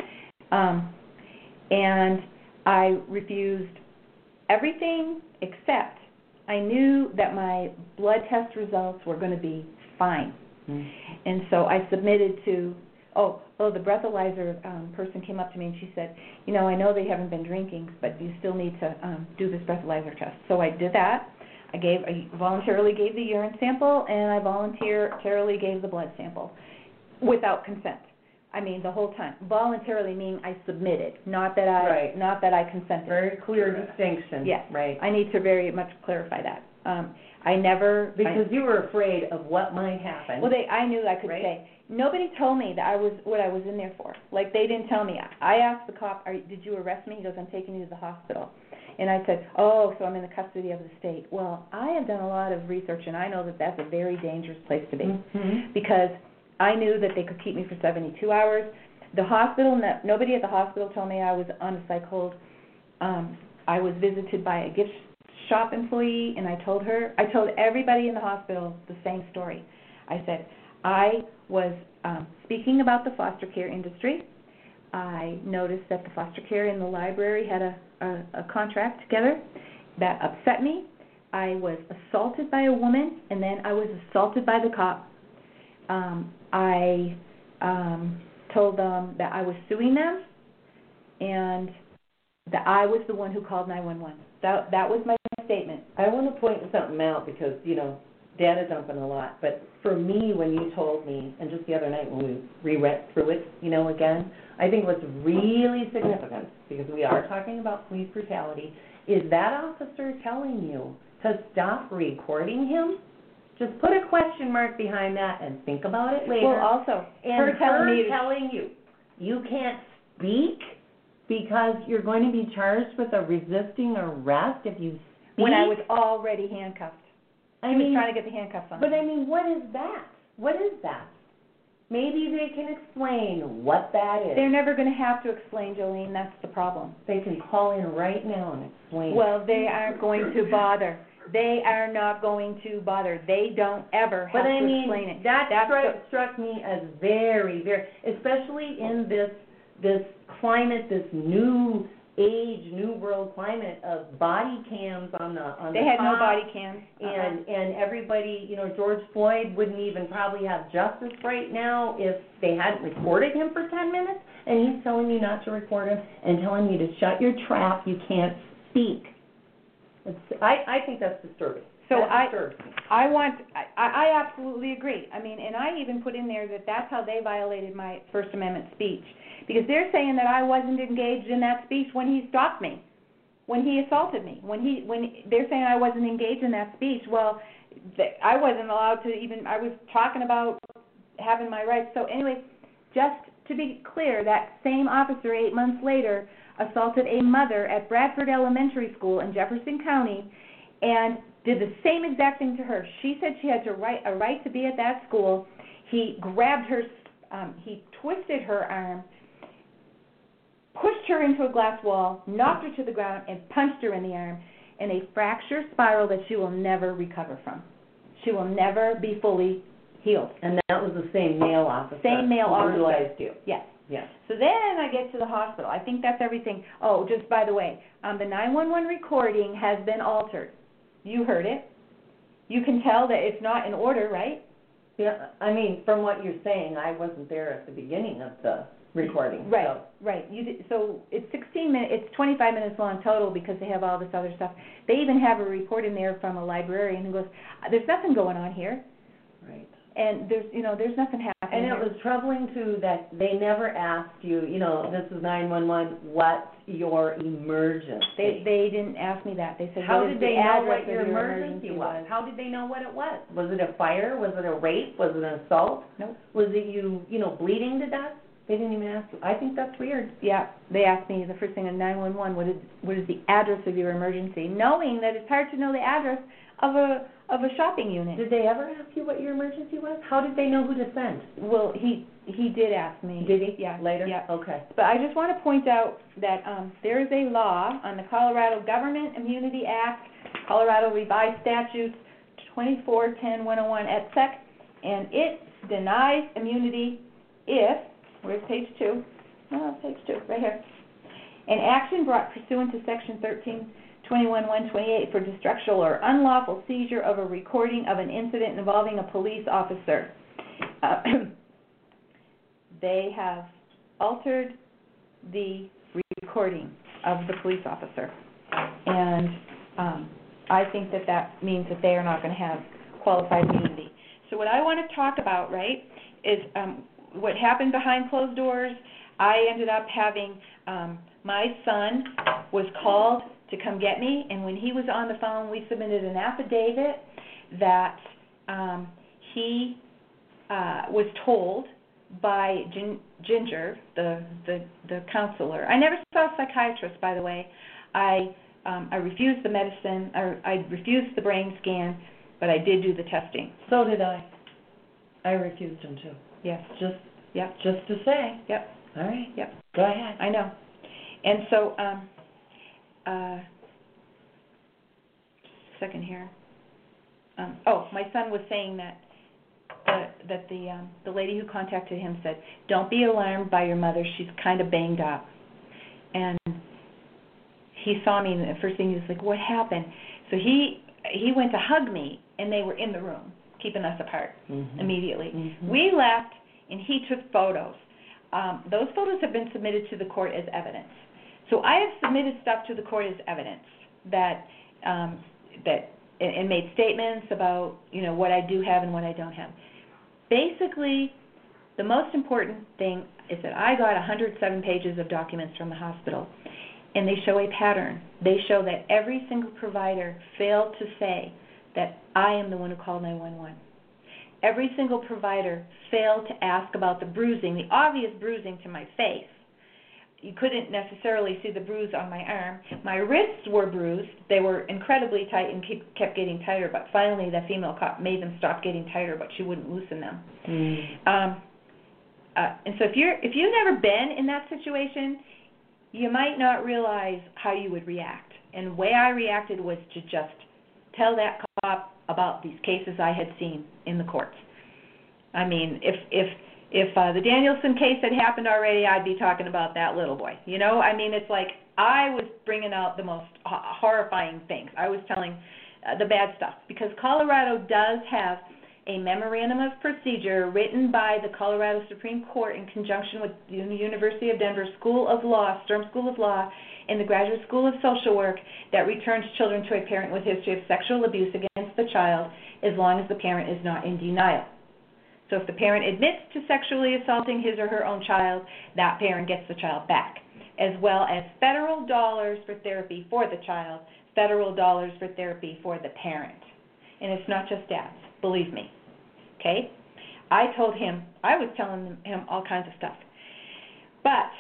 And I refused everything except I knew that my blood test results were going to be fine. And so I submitted to, the breathalyzer person came up to me and she said, I know they haven't been drinking, but you still need to do this breathalyzer test. So I did that. I voluntarily gave the urine sample, and I voluntarily gave the blood sample without consent. I mean, the whole time. Voluntarily meaning I submitted, not that I consented. Very clear distinction. Yes. Right. I need to very much clarify that. Because you were afraid of what might happen. Well, I knew I could say. Nobody told me that what I was in there for. Like, they didn't tell me. I asked the cop, did you arrest me? He goes, I'm taking you to the hospital. And I said, so I'm in the custody of the state. Well, I have done a lot of research, and I know that that's a very dangerous place to be. Because I knew that they could keep me for 72 hours. The hospital, nobody at the hospital told me I was on a psych hold. I was visited by a gift shop employee, and I told everybody in the hospital the same story. I said, I was speaking about the foster care industry. I noticed that the foster care and the library had a contract together. That upset me. I was assaulted by a woman, and then I was assaulted by the cop. I told them that I was suing them, and that I was the one who called 911. That was my statement. I want to point something out because, data dumping a lot. But for me, when you told me, and just the other night when we re-went through it, again, I think what's really significant, because we are talking about police brutality, is that officer telling you to stop recording him. Just put a question mark behind that and think about it later. Well, also, her telling you, you can't speak because you're going to be charged with a resisting arrest if you speak. When I was already handcuffed. He was trying to get the handcuffs on. But what is that? What is that? maybe they can explain what that is. They're never going to have to explain, Jolene. That's the problem. They can call in right now and explain. Well, they aren't going to bother. They are not going to bother. They don't ever have to explain it. That struck me as very, very, especially in this climate, this new age, new world climate of body cams on the They had no top, body cams. and everybody, you know, George Floyd wouldn't even probably have justice right now if they hadn't recorded him for 10 minutes, and he's telling you not to record him and telling you to shut your trap, you can't speak. I think that's disturbing. So that disturbs me. I absolutely agree. I mean, and I even put in there that that's how they violated my First Amendment speech, because they're saying that I wasn't engaged in that speech when he stopped me, when he assaulted me, when they're saying I wasn't engaged in that speech. Well, I wasn't allowed to even. I was talking about having my rights. So anyway, just to be clear, that same officer 8 months later assaulted a mother at Bradford Elementary School in Jefferson County and did the same exact thing to her. She said she had a right to be at that school. He grabbed her, he twisted her arm, pushed her into a glass wall, knocked her to the ground, and punched her in the arm in a fracture spiral that she will never recover from. She will never be fully healed. And that was the same male officer. Same male officer. Who brutalized you. Yes. Yes. So then I get to the hospital. I think that's everything. Oh, just by the way, the 911 recording has been altered. You heard it. You can tell that it's not in order, right? Yeah, I mean, from what you're saying, I wasn't there at the beginning of the recording. Right, so. right. So it's 16 minutes, it's 25 minutes long total because they have all this other stuff. They even have a report in there from a librarian who goes, there's nothing going on here. Right. And there's nothing happening. And it was troubling too that they never asked you, this is 911, what's your emergency? They didn't ask me that. They said, how did they know what your emergency was? How did they know what it was? Was it a fire? Was it a rape? Was it an assault? Nope. Was it you bleeding to death? They didn't even ask you. I think that's weird. Yeah, they asked me the first thing in 911, what is the address of your emergency, knowing that it's hard to know the address of a shopping unit. Did they ever ask you what your emergency was? How did they know who to send? Well, he did ask me. Did he? Yeah. Later? Yeah. Okay. But I just want to point out that there is a law on the Colorado Government Immunity Act, Colorado Revised Statutes 2410-101 et seq., and it denies immunity if, where's page 2? No, page 2, right here. An action brought pursuant to Section 1321-128 for destructural or unlawful seizure of a recording of an incident involving a police officer. They have altered the recording of the police officer, and I think that means that they are not going to have qualified immunity. So what I want to talk about, right, is what happened behind closed doors. I ended up having my son was called to come get me, and when he was on the phone, we submitted an affidavit that he was told by Ginger, the counselor. I never saw a psychiatrist, by the way. I refused the medicine. I refused the brain scan, but I did do the testing. So did I. I refused him too. Yes. Just to say. Yep. All right. Yep. Go ahead. I know. And so, second here. My son was saying that the lady who contacted him said, "Don't be alarmed by your mother. She's kind of banged up." And he saw me, and the first thing he was like, "What happened?" So he went to hug me, and they were in the room, keeping us apart immediately. Mm-hmm. We left, and he took photos. Those photos have been submitted to the court as evidence. So I have submitted stuff to the court as evidence and made statements about what I do have and what I don't have. Basically, the most important thing is that I got 107 pages of documents from the hospital, and they show a pattern. They show that every single provider failed to say that I am the one who called 911. Every single provider failed to ask about the bruising, the obvious bruising to my face. You couldn't necessarily see the bruise on my arm. My wrists were bruised. They were incredibly tight and kept getting tighter, but finally the female cop made them stop getting tighter, but she wouldn't loosen them. and so if you've never been in that situation, you might not realize how you would react. And the way I reacted was to just tell that cop about these cases I had seen in the courts. I mean, if the Danielson case had happened already, I'd be talking about that little boy. You know, I mean, it's like I was bringing out the most horrifying things. I was telling the bad stuff, because Colorado does have a memorandum of procedure written by the Colorado Supreme Court in conjunction with the University of Denver School of Law, Sturm School of Law, and the Graduate School of Social Work that returns children to a parent with history of sexual abuse against the child as long as the parent is not in denial. So if the parent admits to sexually assaulting his or her own child, that parent gets the child back, as well as federal dollars for therapy for the child, federal dollars for therapy for the parent. And it's not just dads, believe me. Okay? I was telling him all kinds of stuff. But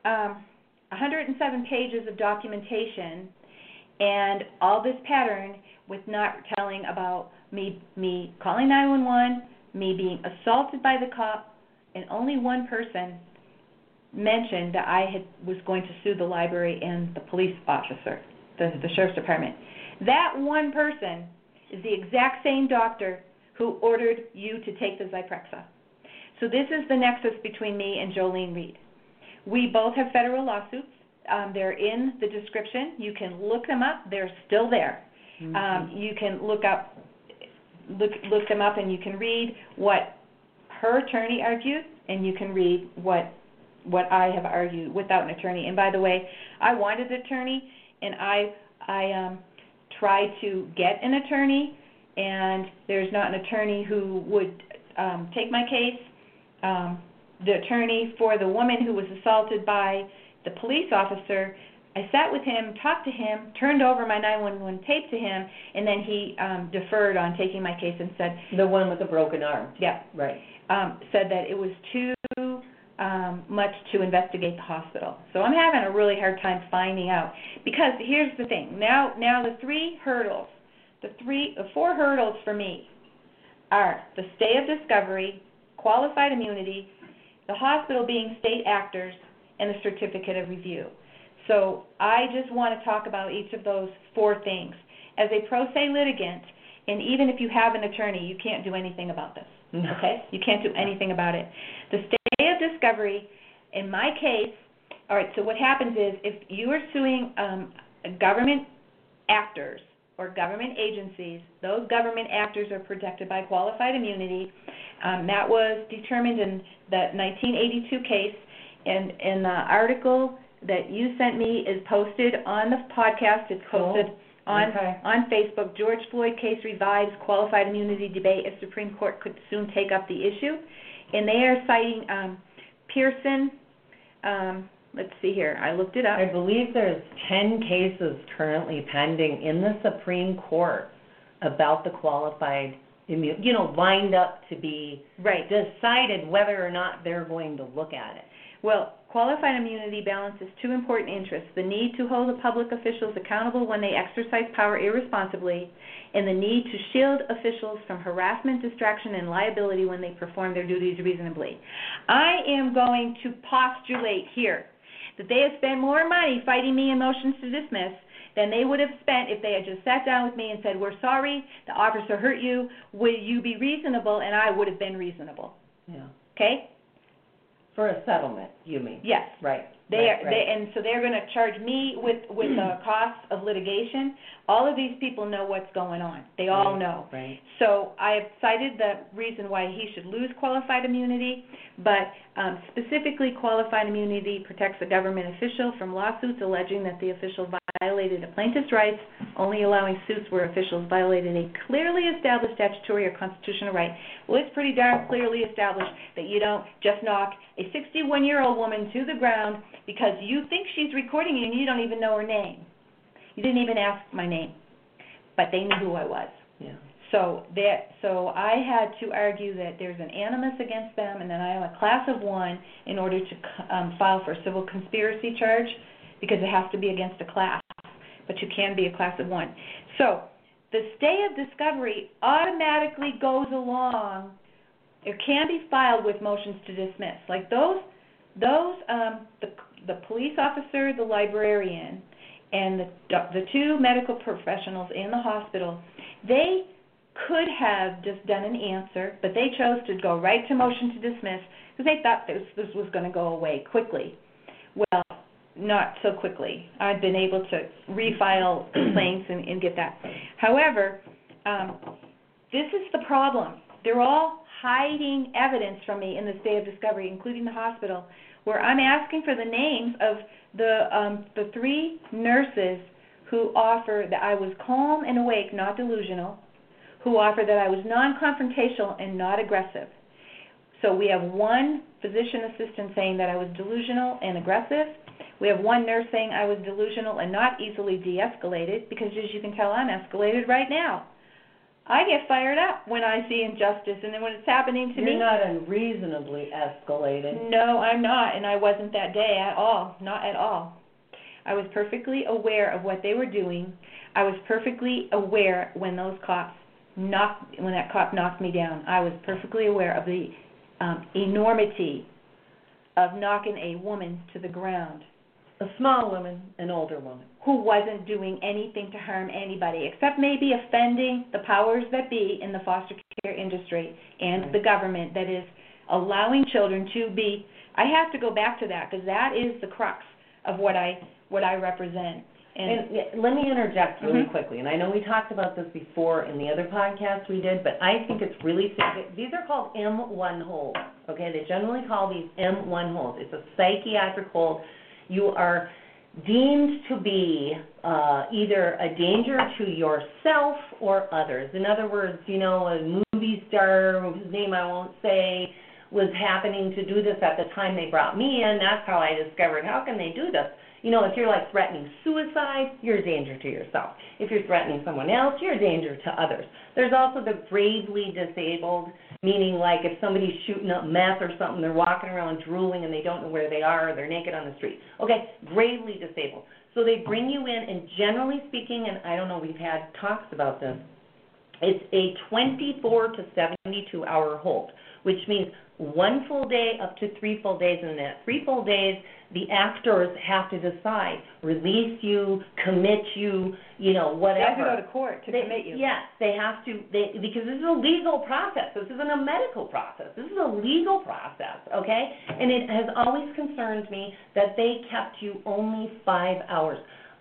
107 pages of documentation and all this pattern with not telling about me calling 911, me being assaulted by the cop, and only one person mentioned that I was going to sue the library and the police officer, the sheriff's department. That one person is the exact same doctor who ordered you to take the Zyprexa. So this is the nexus between me and Jolene Reed. We both have federal lawsuits. They're in the description. You can look them up. They're still there. Mm-hmm. You can look them up, and you can read what her attorney argued, and you can read what I have argued without an attorney. And by the way, I wanted an attorney, and I tried to get an attorney, and there's not an attorney who would take my case. The attorney for the woman who was assaulted by the police officer, I sat with him, talked to him, turned over my 911 tape to him, and then he deferred on taking my case and said... The one with the broken arm. Yeah. Right. Said that it was too much to investigate the hospital. So I'm having a really hard time finding out. Because here's the thing. Now the four hurdles for me are the stay of discovery, qualified immunity, the hospital being state actors, and the certificate of review. So I just want to talk about each of those four things. As a pro se litigant, and even if you have an attorney, you can't do anything about this. Okay? You can't do anything about it. The stay of discovery, in my case, all right, so what happens is if you are suing government actors or government agencies, those government actors are protected by qualified immunity. That was determined in the 1982 case, and the article that you sent me is posted on the podcast. It's posted on Facebook. George Floyd case revives qualified immunity debate as Supreme Court could soon take up the issue. And they are citing Pearson. Let's see here. I looked it up. I believe there's 10 cases currently pending in the Supreme Court about the qualified immunity, lined up to be decided whether or not they're going to look at it. Well, qualified immunity balances two important interests: the need to hold the public officials accountable when they exercise power irresponsibly, and the need to shield officials from harassment, distraction, and liability when they perform their duties reasonably. I am going to postulate here that they have spent more money fighting me in motions to dismiss than they would have spent if they had just sat down with me and said, "We're sorry, the officer hurt you, will you be reasonable?" And I would have been reasonable. Yeah. Okay? For a settlement, you mean? Yes. Right. And so they're going to charge me with the costs of litigation. All of these people know what's going on. They all know. Right. So I have cited the reason why he should lose qualified immunity, but specifically qualified immunity protects a government official from lawsuits alleging that the official violated a plaintiff's rights, only allowing suits where officials violated a clearly established statutory or constitutional right. Well, it's pretty darn clearly established that you don't just knock a 61-year-old woman to the ground because you think she's recording you and you don't even know her name. You didn't even ask my name, but they knew who I was. Yeah. So I had to argue that there's an animus against them, and that I am a class of one in order to file for a civil conspiracy charge, because it has to be against a class, but you can be a class of one. So the stay of discovery automatically goes along It can be filed with motions to dismiss. Like the police officer, the librarian, and the two medical professionals in the hospital, they could have just done an answer, but they chose to go right to motion to dismiss because they thought this was going to go away quickly. Well, not so quickly. I've been able to refile complaints and get that. However, this is the problem. They're all hiding evidence from me in this day of discovery, including the hospital, where I'm asking for the names of the three nurses who offer that I was calm and awake, not delusional, who offer that I was non-confrontational and not aggressive. So we have one physician assistant saying that I was delusional and aggressive. We have one nurse saying I was delusional and not easily de-escalated, because as you can tell, I'm escalated right now. I get fired up when I see injustice, and then when it's happening to me... You're not unreasonably escalated. No, I'm not, and I wasn't that day at all, not at all. I was perfectly aware of what they were doing. I was perfectly aware when that cop knocked me down. I was perfectly aware of the enormity of knocking a woman to the ground. A small woman, an older woman. Who wasn't doing anything to harm anybody, except maybe offending the powers that be in the foster care industry and the government that is allowing children to be... I have to go back to that, because that is the crux of what I represent. And let me interject really quickly, and I know we talked about this before in the other podcast we did, but I think it's really, these are called M1 holds, okay? They generally call these M1 holds. It's a psychiatric hold. You are deemed to be either a danger to yourself or others. In other words, you know, a movie star, whose name I won't say, was happening to do this at the time they brought me in. That's how I discovered, how can they do this? You know, if you're like threatening suicide, you're a danger to yourself. If you're threatening someone else, you're a danger to others. There's also the gravely disabled, meaning like if somebody's shooting up meth or something, they're walking around drooling and they don't know where they are, or they're naked on the street. Okay, gravely disabled. So they bring you in, and generally speaking, and I don't know, we've had talks about this, it's a 24 to 72 hour hold, which means 1 full day up to 3 full days, and in that 3 full days, the actors have to decide, release you, commit you, you know, whatever. They have to go to court to commit you. Yes, they have to, because this is a legal process. This isn't a medical process. This is a legal process, okay? And it has always concerned me that they kept you only 5 hours.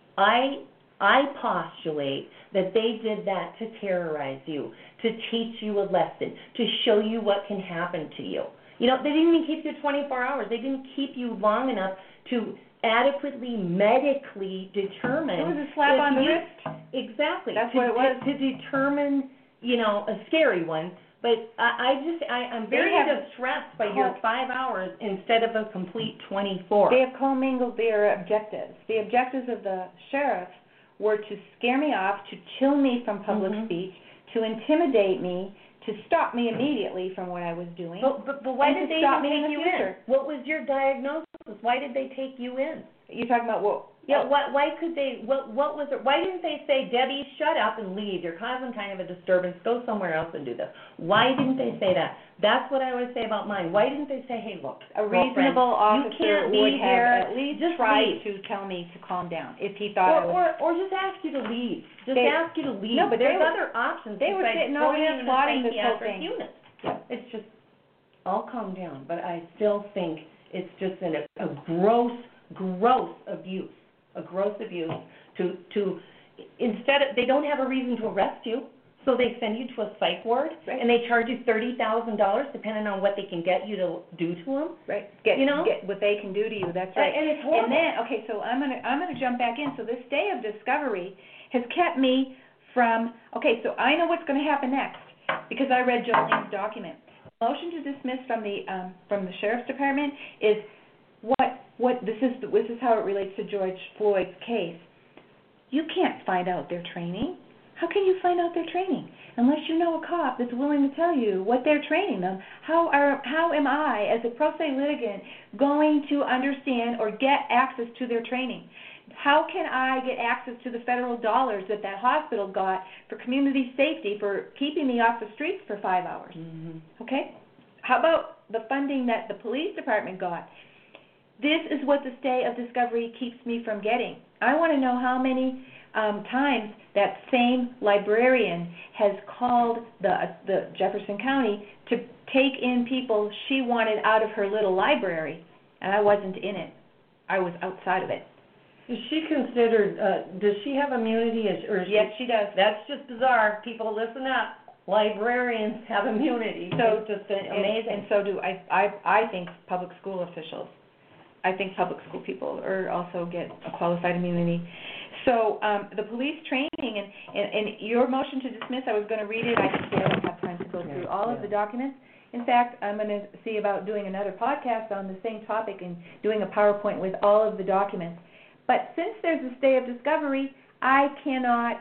I postulate that they did that to terrorize you, to teach you a lesson, to show you what can happen to you. You know, they didn't even keep you 24 hours. They didn't keep you long enough to adequately medically determine. It was a slap on the wrist. Exactly. That's what it was. To determine, you know, a scary one. But I'm very distressed by your 5 hours instead of a complete 24. They have commingled their objectives. The objectives of the sheriff were to scare me off, to chill me from public speech, to intimidate me, to stop me immediately from what I was doing. But why did they even take you in? future. What was your diagnosis? Why did they take you in? You're talking about what? Yeah, why could they, what was it, why didn't they say, Debbie, shut up and leave, you're causing kind of a disturbance, go somewhere else and do this? Why didn't they say that? That's what I always say about mine. Why didn't they say, hey, look, a reasonable officer would have at least tried to tell me to calm down if he thought or just ask you to leave. Ask you to leave. No, but there's other options. They were sitting over there plotting this whole thing. Unit. Yeah. It's just, I'll calm down, but I still think it's just a gross abuse. A gross abuse to instead of, they don't have a reason to arrest you, so they send you to a psych ward, and they charge you $30,000 depending on what they can get you to do to them. Right. Get what they can do to you. That's right. And it's horrible. And then, okay, so I'm gonna jump back in. So this day of discovery has kept me from. Okay, so I know what's going to happen next because I read Jolene's document. The motion to dismiss from the sheriff's department is this is how it relates to George Floyd's case. You can't find out their training. How can you find out their training unless you know a cop that's willing to tell you what they're training them? How am I, as a pro se litigant, going to understand or get access to their training? How can I get access to the federal dollars that hospital got for community safety, for keeping me off the streets for 5 hours? Okay? How about the funding that the police department got? This is what the stay of discovery keeps me from getting. I want to know how many times that same librarian has called the Jefferson County to take in people she wanted out of her little library, and I wasn't in it. I was outside of it. Is she considered, does she have immunity? Yes, she does. That's just bizarre. People, listen up. Librarians have immunity. So it's just amazing. And so do I think public school officials. I think public school people also get a qualified immunity. So the police training and your motion to dismiss, I was going to read it. I don't have time to go through all of the documents. In fact, I'm going to see about doing another podcast on the same topic and doing a PowerPoint with all of the documents. But since there's a stay of discovery, I cannot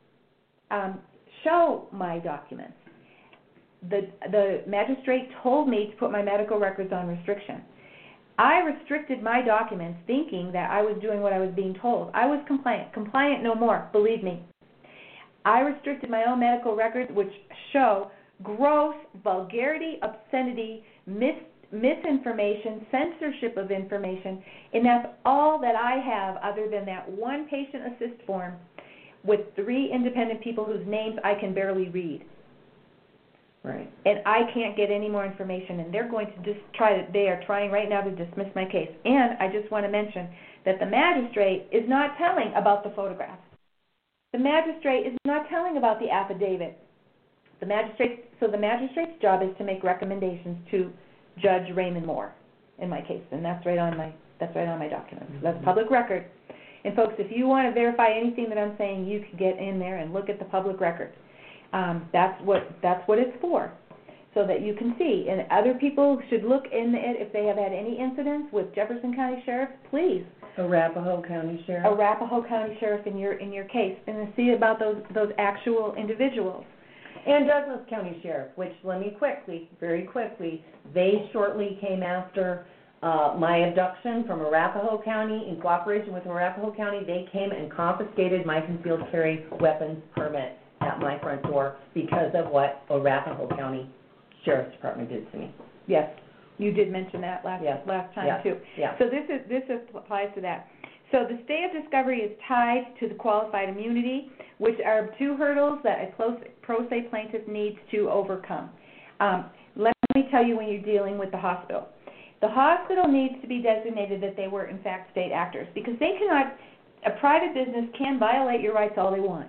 show my documents. The magistrate told me to put my medical records on restriction. I restricted my documents thinking that I was doing what I was being told. I was compliant no more, believe me. I restricted my own medical records, which show gross vulgarity, obscenity, misinformation, censorship of information, and that's all that I have other than that one patient assist form with 3 independent people whose names I can barely read. Right. And I can't get any more information, and they're going to they are trying right now to dismiss my case. And I just want to mention that the magistrate is not telling about the photographs. The magistrate is not telling about the affidavit. The magistrate's job is to make recommendations to Judge Raymond Moore in my case, and that's right on my documents. Mm-hmm. That's public record. And folks, if you want to verify anything that I'm saying, you can get in there and look at the public record. That's what it's for, so that you can see. And other people should look in it if they have had any incidents with Jefferson County Sheriff. Please, Arapahoe County Sheriff. Arapahoe County Sheriff in your case, and then see about those actual individuals. And Douglas County Sheriff, which very quickly, they shortly came after my abduction from Arapahoe County. In cooperation with Arapahoe County, they came and confiscated my concealed carry weapons permit at my front door because of what Arapahoe County Sheriff's Department did to me. Yes, you did mention that last time too. Yeah. So this applies to that. So the stay of discovery is tied to the qualified immunity, which are 2 hurdles that a pro se plaintiff needs to overcome. Let me tell you when you're dealing with the hospital. The hospital needs to be designated that they were in fact state actors, because a private business can violate your rights all they want.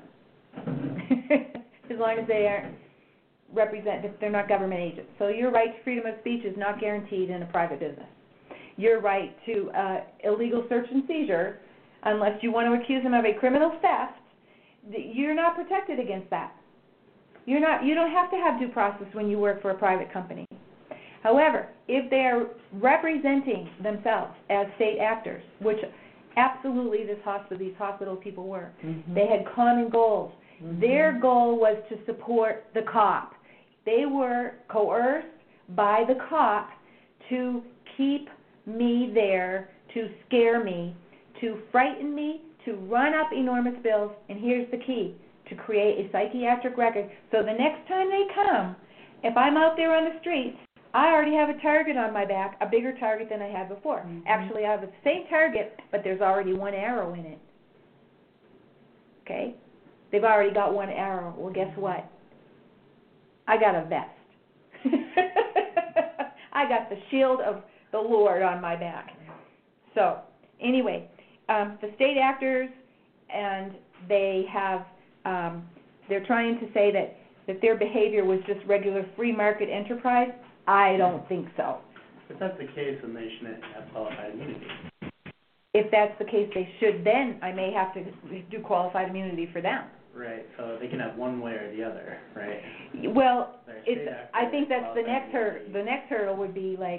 As long as they aren't if they're not government agents. So your right to freedom of speech is not guaranteed in a private business. Your right to illegal search and seizure, unless you want to accuse them of a criminal theft, you're not protected against that. You don't have to have due process when you work for a private company. However, if they are representing themselves as state actors, which absolutely these hospital people were, they had common goals. Their goal was to support the cop. They were coerced by the cop to keep me there, to scare me, to frighten me, to run up enormous bills, and here's the key, to create a psychiatric record. So the next time they come, if I'm out there on the streets, I already have a target on my back, a bigger target than I had before. Actually, I have the same target, but there's already 1 arrow in it. Okay? They've already got 1 arrow. Well, guess what? I got a vest. I got the shield of the Lord on my back. So, anyway, the state actors, and they have, they're trying to say that their behavior was just regular free market enterprise. I don't think so. If that's the case, then they shouldn't have qualified immunity. If that's the case, they should. Then I may have to do qualified immunity for them. Right, so they can have one way or the other, right? Well, I think that's the next hurdle. The next hurdle would be like,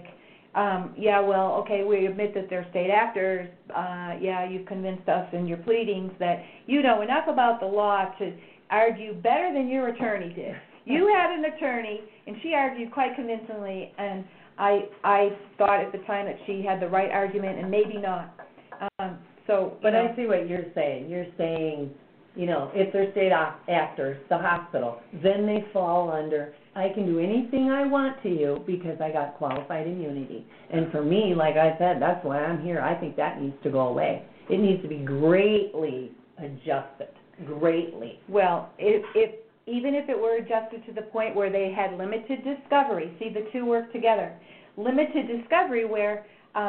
we admit that they're state actors. You've convinced us in your pleadings that you know enough about the law to argue better than your attorney did. You had an attorney, and she argued quite convincingly, and I thought at the time that she had the right argument, and maybe not. But I see what you're saying. You're saying you know, if they're state actors, the hospital, then they fall under, I can do anything I want to you because I got qualified immunity. And for me, like I said, that's why I'm here. I think that needs to go away. It needs to be greatly adjusted, greatly. Well, even if it were adjusted to the point where they had limited discovery, see, the two work together. Limited discovery where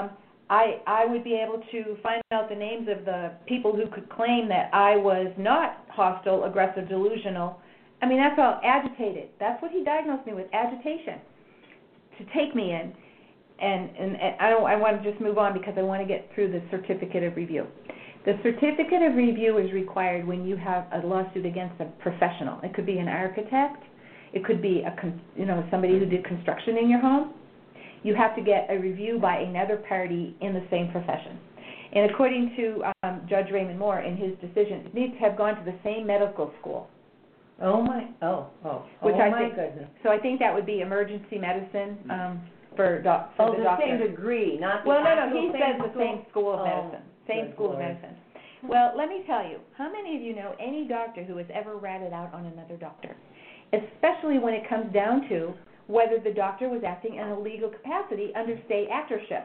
I would be able to find out the names of the people who could claim that I was not hostile, aggressive, delusional. I mean, that's all agitated. That's what he diagnosed me with, agitation, to take me in. And I want to just move on because I want to get through the certificate of review. The certificate of review is required when you have a lawsuit against a professional. It could be an architect. It could be somebody who did construction in your home. You have to get a review by another party in the same profession. And according to Judge Raymond Moore in his decision, it needs to have gone to the same medical school. My goodness. So I think that would be emergency medicine for the doctor. The same degree, not the Well, no, actual he same says the school. same school of medicine. Same school of medicine. Well, let me tell you, how many of you know any doctor who has ever ratted out on another doctor? Especially when it comes down to whether the doctor was acting in a legal capacity under state actorship.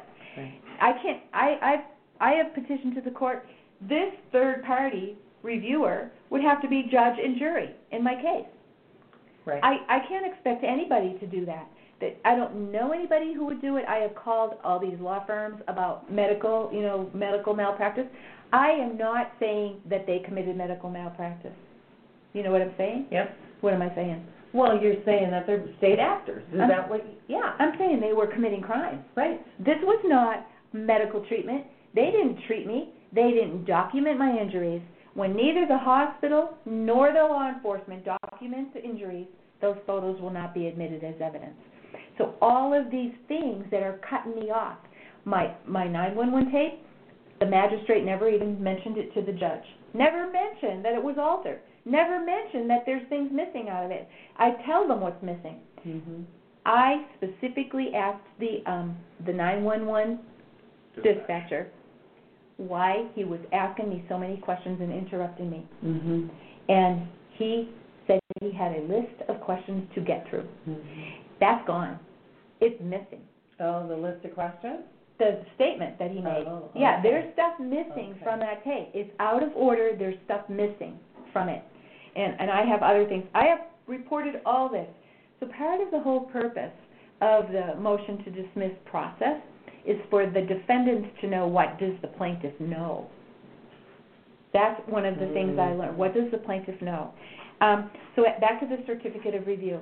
Right. I have petitioned to the court, this third-party reviewer would have to be judge and jury in my case. Right. I can't expect anybody to do that. I don't know anybody who would do it. I have called all these law firms about medical malpractice. I am not saying that they committed medical malpractice. You know what I'm saying? Yep. What am I saying? Well, you're saying that they're state actors. Is that what? Yeah. I'm saying they were committing crimes. Right. This was not medical treatment. They didn't treat me. They didn't document my injuries. When neither the hospital nor the law enforcement documents the injuries, those photos will not be admitted as evidence. So all of these things that are cutting me off, my 911 tape, the magistrate never even mentioned it to the judge. Never mentioned that it was altered. Never mentioned that there's things missing out of it. I tell them what's missing. Mm-hmm. I specifically asked the 911 dispatcher why he was asking me so many questions and interrupting me. Mm-hmm. And he said he had a list of questions to get through. Mm-hmm. That's gone. It's missing. Oh, the list of questions? The statement that he made. Oh, okay. Yeah, there's stuff missing from that tape. It's out of order. There's stuff missing from it. And I have other things. I have reported all this. So part of the whole purpose of the motion to dismiss process is for the defendants to know, what does the plaintiff know. That's one of the things I learned. What does the plaintiff know? So back to the certificate of review.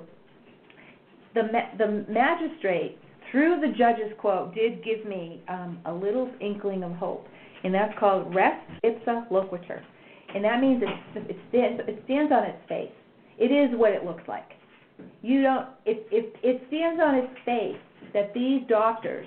The magistrate, through the judge's quote, did give me a little inkling of hope, and that's called res ipsa loquitur. And that means it stands on its face. It is what it looks like. It stands on its face that these doctors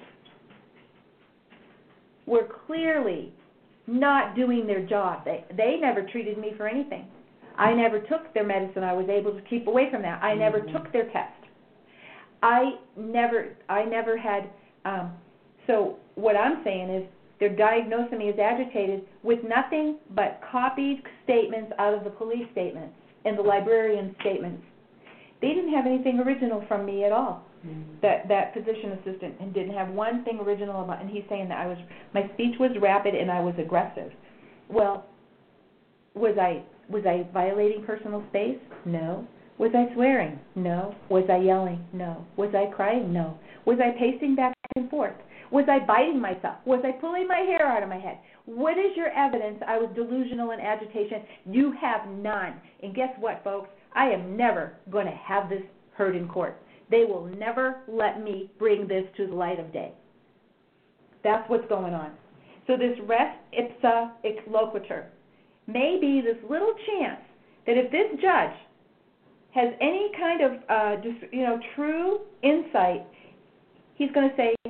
were clearly not doing their job. They never treated me for anything. I never took their medicine. I was able to keep away from that. I never took their test. I never had, so what I'm saying is they're diagnosing me as agitated with nothing but copied statements out of the police statements and the librarian statements. They didn't have anything original from me at all. That physician assistant, and didn't have one thing original about, and he's saying that my speech was rapid and I was aggressive. Well, was I violating personal space? No. Was I swearing? No. Was I yelling? No. Was I crying? No. Was I pacing back and forth? Was I biting myself? Was I pulling my hair out of my head? What is your evidence I was delusional in agitation? You have none. And guess what, folks? I am never going to have this heard in court. They will never let me bring this to the light of day. That's what's going on. So this res ipsa loquitur may be this little chance that if this judge has any kind of true insight, he's going to say,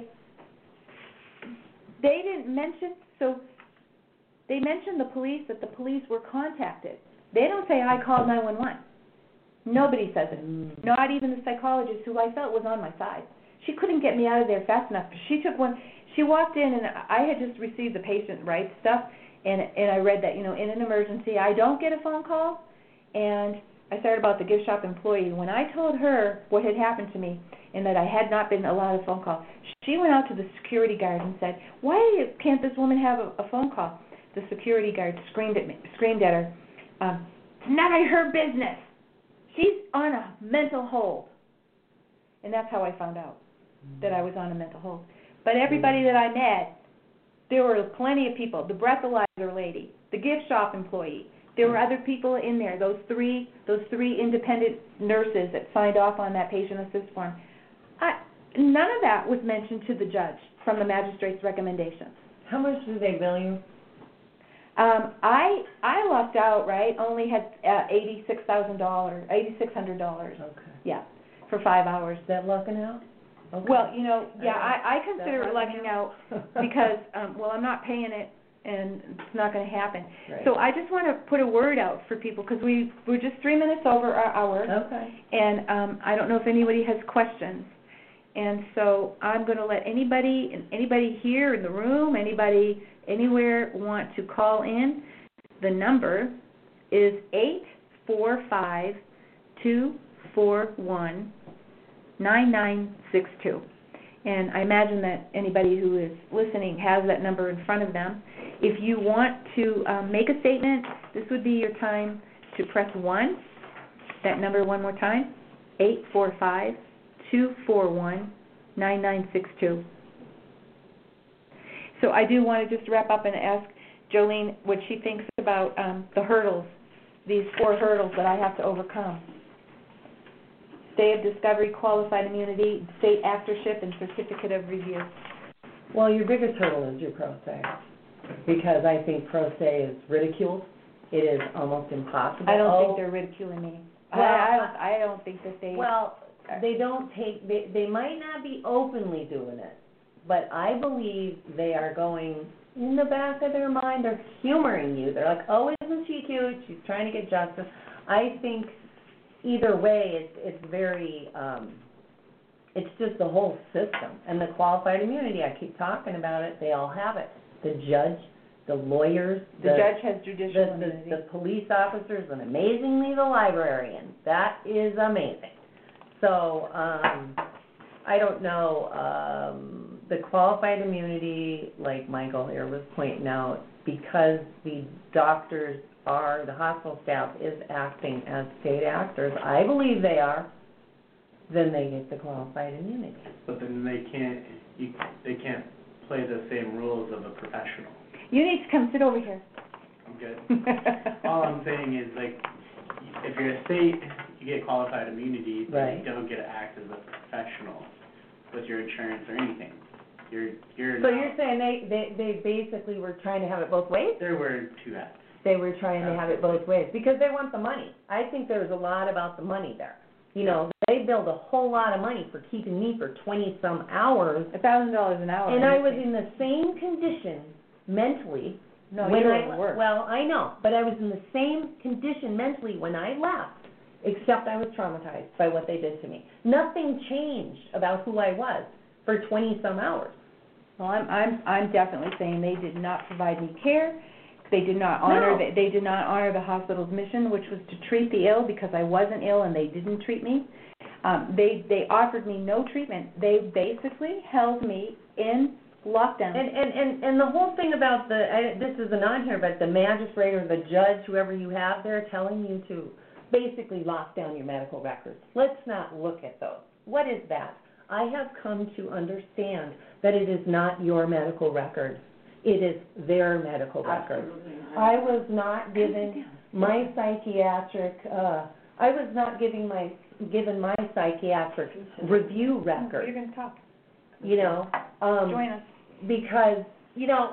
they didn't mention, so they mentioned the police, that the police were contacted. They don't say, I called 911. Nobody says it. Not even the psychologist who I felt was on my side. She couldn't get me out of there fast enough. She walked in, and I had just received the patient rights stuff, and I read that, in an emergency, I don't get a phone call, and I started about the gift shop employee. When I told her what had happened to me and that I had not been allowed a phone call, she went out to the security guard and said, "Why can't this woman have a phone call?" The security guard screamed at her, "It's none of her business. She's on a mental hold." And that's how I found out that I was on a mental hold. But everybody that I met, there were plenty of people. The breathalyzer lady, the gift shop employee. There were other people in there. Those three independent nurses that signed off on that patient assist form. None of that was mentioned to the judge from the magistrate's recommendations. How much do they bill you? I lucked out, right? Only had $8,600. Okay. Yeah, for 5 hours. Is that lucking out? Okay. Well, I consider it lucking out because, I'm not paying it, and it's not going to happen. Right. So I just want to put a word out for people because we're just 3 minutes over our hour. Okay. And I don't know if anybody has questions. And so I'm going to let anybody here in the room, anybody anywhere want to call in. The number is 845-241-9962. And I imagine that anybody who is listening has that number in front of them. If you want to make a statement, this would be your time to press 1. That number one more time, 845-241-9962. So I do want to just wrap up and ask Jolene what she thinks about the hurdles, these 4 hurdles that I have to overcome. Stay of discovery, qualified immunity, state actorship, and certificate of review. Well, your biggest hurdle is your pro se, because I think pro se is ridiculed. It is almost impossible. I don't think they're ridiculing me. Well, I don't think that they... Well, they don't take, they might not be openly doing it, but I believe they are going in the back of their mind, they're humoring you. They're like, oh, isn't she cute? She's trying to get justice. I think either way, it's very, it's just the whole system. And the qualified immunity, I keep talking about it, they all have it. The judge, the lawyers. The judge has judicial immunity. The police officers, and amazingly the librarian. That is amazing. So, I don't know, the qualified immunity, like Michael here was pointing out, because the doctors are, the hospital staff is acting as state actors, I believe they are, then they get the qualified immunity. But then they can't play the same rules of a professional. You need to come sit over here. I'm good. All I'm saying is, like, if you're a state, you get qualified immunity, but Right. you don't get to act as a professional with your insurance or anything. You're So you're saying they basically were trying to have it both ways? There were 2 acts. They were trying to have it both ways, because they want the money. I think there's a lot about the money there. You know, they billed a whole lot of money for keeping me for 20-some hours. $1,000 an hour. And I was in the same condition mentally. No, when you were I at work. Well, I know, but I was in the same condition mentally when I left, except I was traumatized by what they did to me. Nothing changed about who I was for 20-some hours. Well, I'm definitely saying they did not provide me care. They did not honor they did not honor the hospital's mission, which was to treat the ill, because I wasn't ill and they didn't treat me. They offered me no treatment. They basically held me in lockdown. And the whole thing about this isn't on here, but the magistrate or the judge, whoever you have there, telling you to basically lock down your medical records. Let's not look at those. What is that? I have come to understand that it is not your medical record. It is their medical record. I was not given my psychiatric, given my psychiatric review record. You're going to talk. You know, Join us. Because, you know,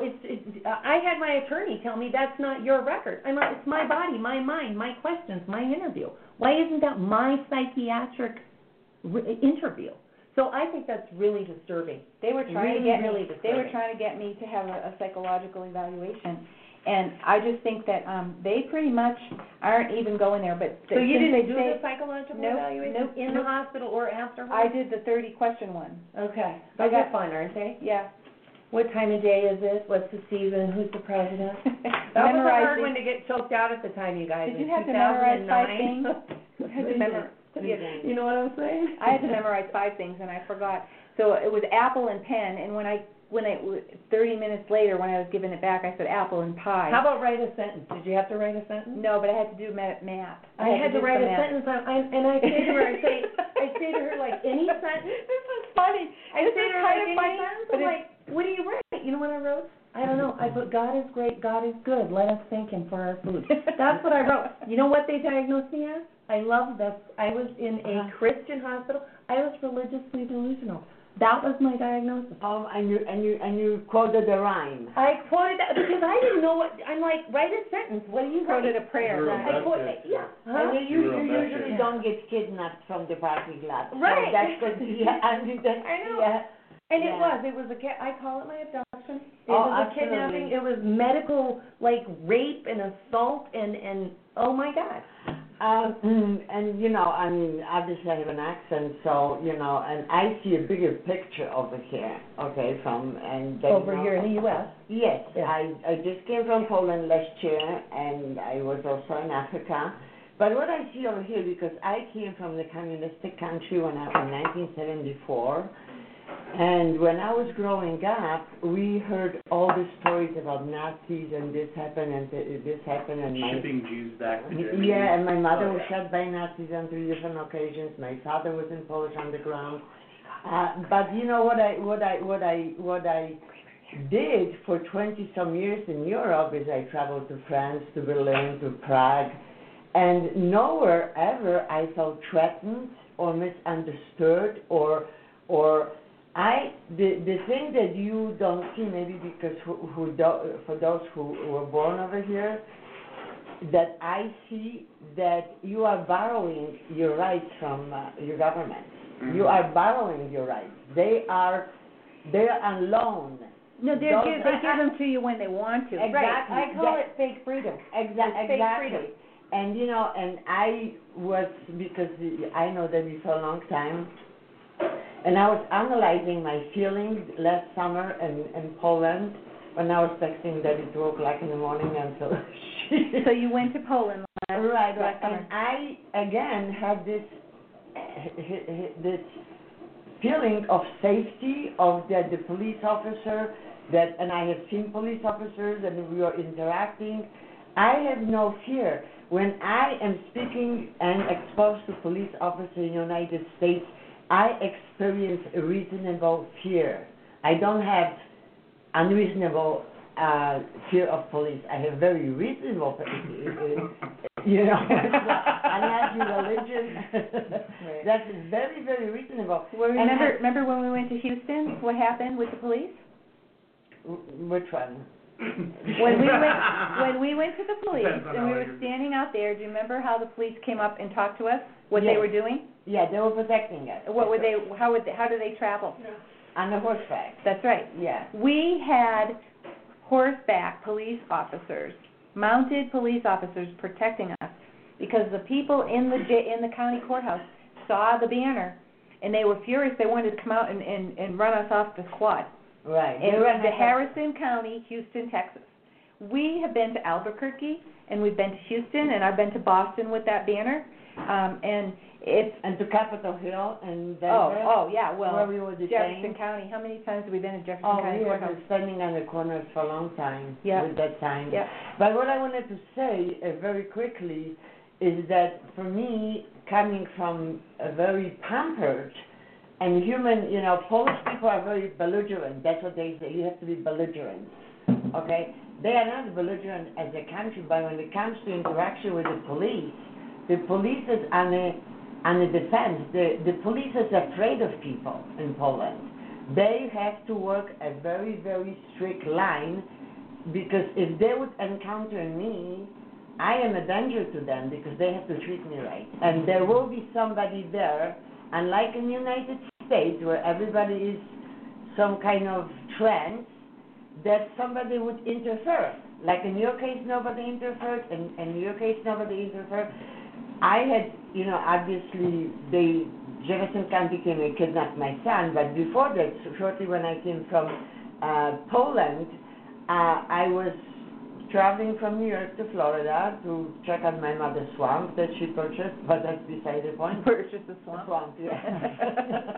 I had my attorney tell me that's not your record. It's my body, my mind, my questions, my interview. Why isn't that my psychiatric interview? So I think that's really disturbing. They were trying really, to get really me. disturbing. They were trying to get me to have a psychological evaluation, and I just think that they pretty much aren't even going there. But so you since didn't do they the psychological nope, evaluation nope, in nope. the hospital or afterwards? I did the 30-question one. Okay. I Those got- are fun, aren't they? Yeah. What time of day is it? What's the season? Who's the president? That was a Memorize hard these- one to get choked out at the time, you guys. Did you in have to memorize 5 2009. things? Had to memorize. You know what I'm saying? I had to memorize 5 things and I forgot. So it was apple and pen, and when 30 minutes later, when I was giving it back, I said apple and pie. How about write a sentence? Did you have to write a sentence? No, but I had to do math. I had to do write some a math. sentence, and I say to her, I say to her, like, any sentence? This is funny. I This say is to her, kind like, of any funny, sentence? but I'm it's- like, what do you write? You know what I wrote? I don't know. I put, God is great, God is good, let us thank Him for our food. That's what I wrote. You know what they diagnosed me as? I love this. I was in a Christian hospital. I was religiously delusional. That was my diagnosis. And you quoted a rhyme. I quoted that because I didn't know what, I'm like, write a sentence. What do you write? Quoted a prayer. You're Right. I quoted, yeah. Huh? And You were a you messer. usually don't get kidnapped from the parking lot. Right. So that's good. Yeah, I mean, that's, I know. yeah. And Yeah. it was I call it my abduction. It Oh, was a absolutely. kidnapping, it was medical, like, rape and assault and, oh my God. And, you know, I mean, obviously I have an accent, so, you know, and I see a bigger picture over here, okay, and then, Over here in the U.S. Yes, Yeah. I just came from Poland last year, and I was also in Africa. But what I see over here, because I came from the communistic country when I was in 1974, and when I was growing up, we heard all the stories about Nazis and this happened and this happened and my Shipping Jews back to Germany. yeah, and my mother Oh, was yeah. shot by Nazis on 3 different occasions. My father was in Polish underground. But you know what I did for 20 some years in Europe is I traveled to France, to Berlin, to Prague, and nowhere ever I felt threatened or misunderstood or the thing that you don't see maybe because for those who were born over here, that I see that you are borrowing your rights from your government. Mhm. You are borrowing your rights. They are on loan. No, they Those- give them to you when they want to. Exactly. Right, I call it fake freedom. It's fake freedom. Exactly. And you know, and I was, because I know them for a long time, and I was analyzing my feelings last summer in Poland when I was texting Debbie at 2 o'clock in the morning until she... So you went to Poland Right, last summer. and I, again, had this feeling of safety of the police officer, and I have seen police officers and we are interacting. I have no fear. When I am speaking and exposed to police officers in the United States, I experience a reasonable fear. I don't have unreasonable fear of police. I have very reasonable, you know, anti-religion. Right. That's very, very reasonable. Well, And remember when we went to Houston? What happened with the police? Which one? When we went to the police Depends on and we how were you're- standing out there, do you remember how the police came up and talked to us? What they Yes. were doing? Yeah, they were protecting us. What were they? How do they travel? On a horseback. That's right. Yeah. We had horseback police officers, mounted police officers protecting us because the people in the county courthouse saw the banner and they were furious. They wanted to come out and run us off the squad. Right. In the Harrison County, Houston, Texas. We have been to Albuquerque and we've been to Houston and I've been to Boston with that banner. And it's And to Capitol Hill and Denver. oh yeah, well, where we were Jefferson detained. County. How many times have we been to Jefferson Oh, County we have courthouse? been standing on the corners for a long time Yeah. with that sign. Yeah. But what I wanted to say very quickly is that for me, coming from a very pampered and human, you know, Polish people are very belligerent. That's what they say. You have to be belligerent. Okay? They are not belligerent as a country, but when it comes to interaction with the police is on a defense. The police is afraid of people in Poland. They have to work a very, very strict line because if they would encounter me, I am a danger to them because they have to treat me right. And there will be somebody there, unlike in the United States where everybody is some kind of trance, that somebody would interfere. Like in your case, nobody interfered, and in your case, nobody interfered. I had, you know, obviously, Jefferson County came and kidnapped my son, but before that, shortly when I came from Poland, I was traveling from New York to Florida to check on my mother's swamp that she purchased, but that's beside the point. Purchase the swamp. Swamp, yeah.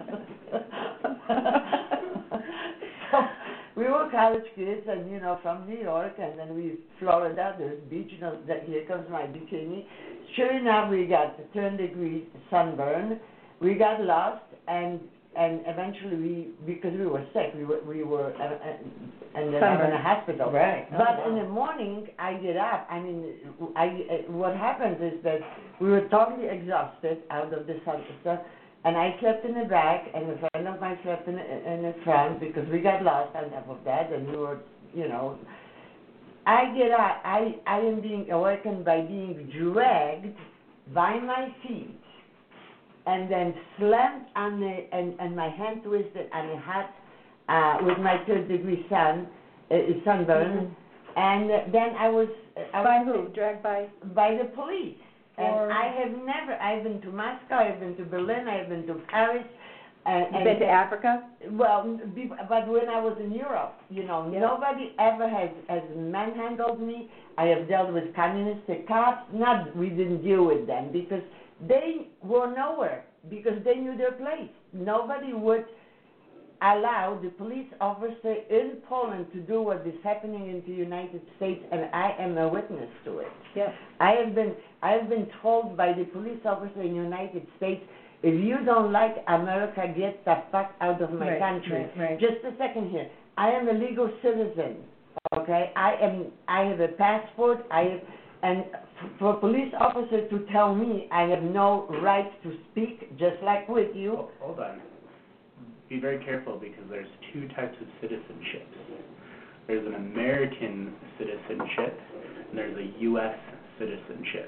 So we were college kids, and from New York, and then Florida. There's beach. Here comes my bikini. Sure enough, we got 10 degrees sunburn. We got lost, and eventually because we were sick, we were ended up in a hospital. Right. But in the morning, I get up. What happens is that we were totally exhausted out of the sun stuff, and I slept in the back, and a friend of mine slept in the front because we got lost on top of that, and we were, I get up. I am being awakened by being dragged by my feet, and then slammed on and my hand twisted on the hat with my 3rd-degree sunburn, and then I was By who? Dragged by? By the police. And I've been to Moscow, I've been to Berlin, I've been to Paris. You've been to Africa? Well, but when I was in Europe, nobody ever has manhandled me. I have dealt with communistic cops. We didn't deal with them because they were nowhere, because they knew their place. Nobody would allow the police officer in Poland to do what is happening in the United States, and I am a witness to it. Yeah. I have been told by the police officer in the United States, if you don't like America, get the fuck out of my country. Right. Just a second here. I am a legal citizen. Okay, I have a passport. And for a police officer to tell me I have no right to speak, just like with you. Oh, hold on. Be very careful because there's 2 types of citizenships. There's an American citizenship and there's a U.S. citizenship.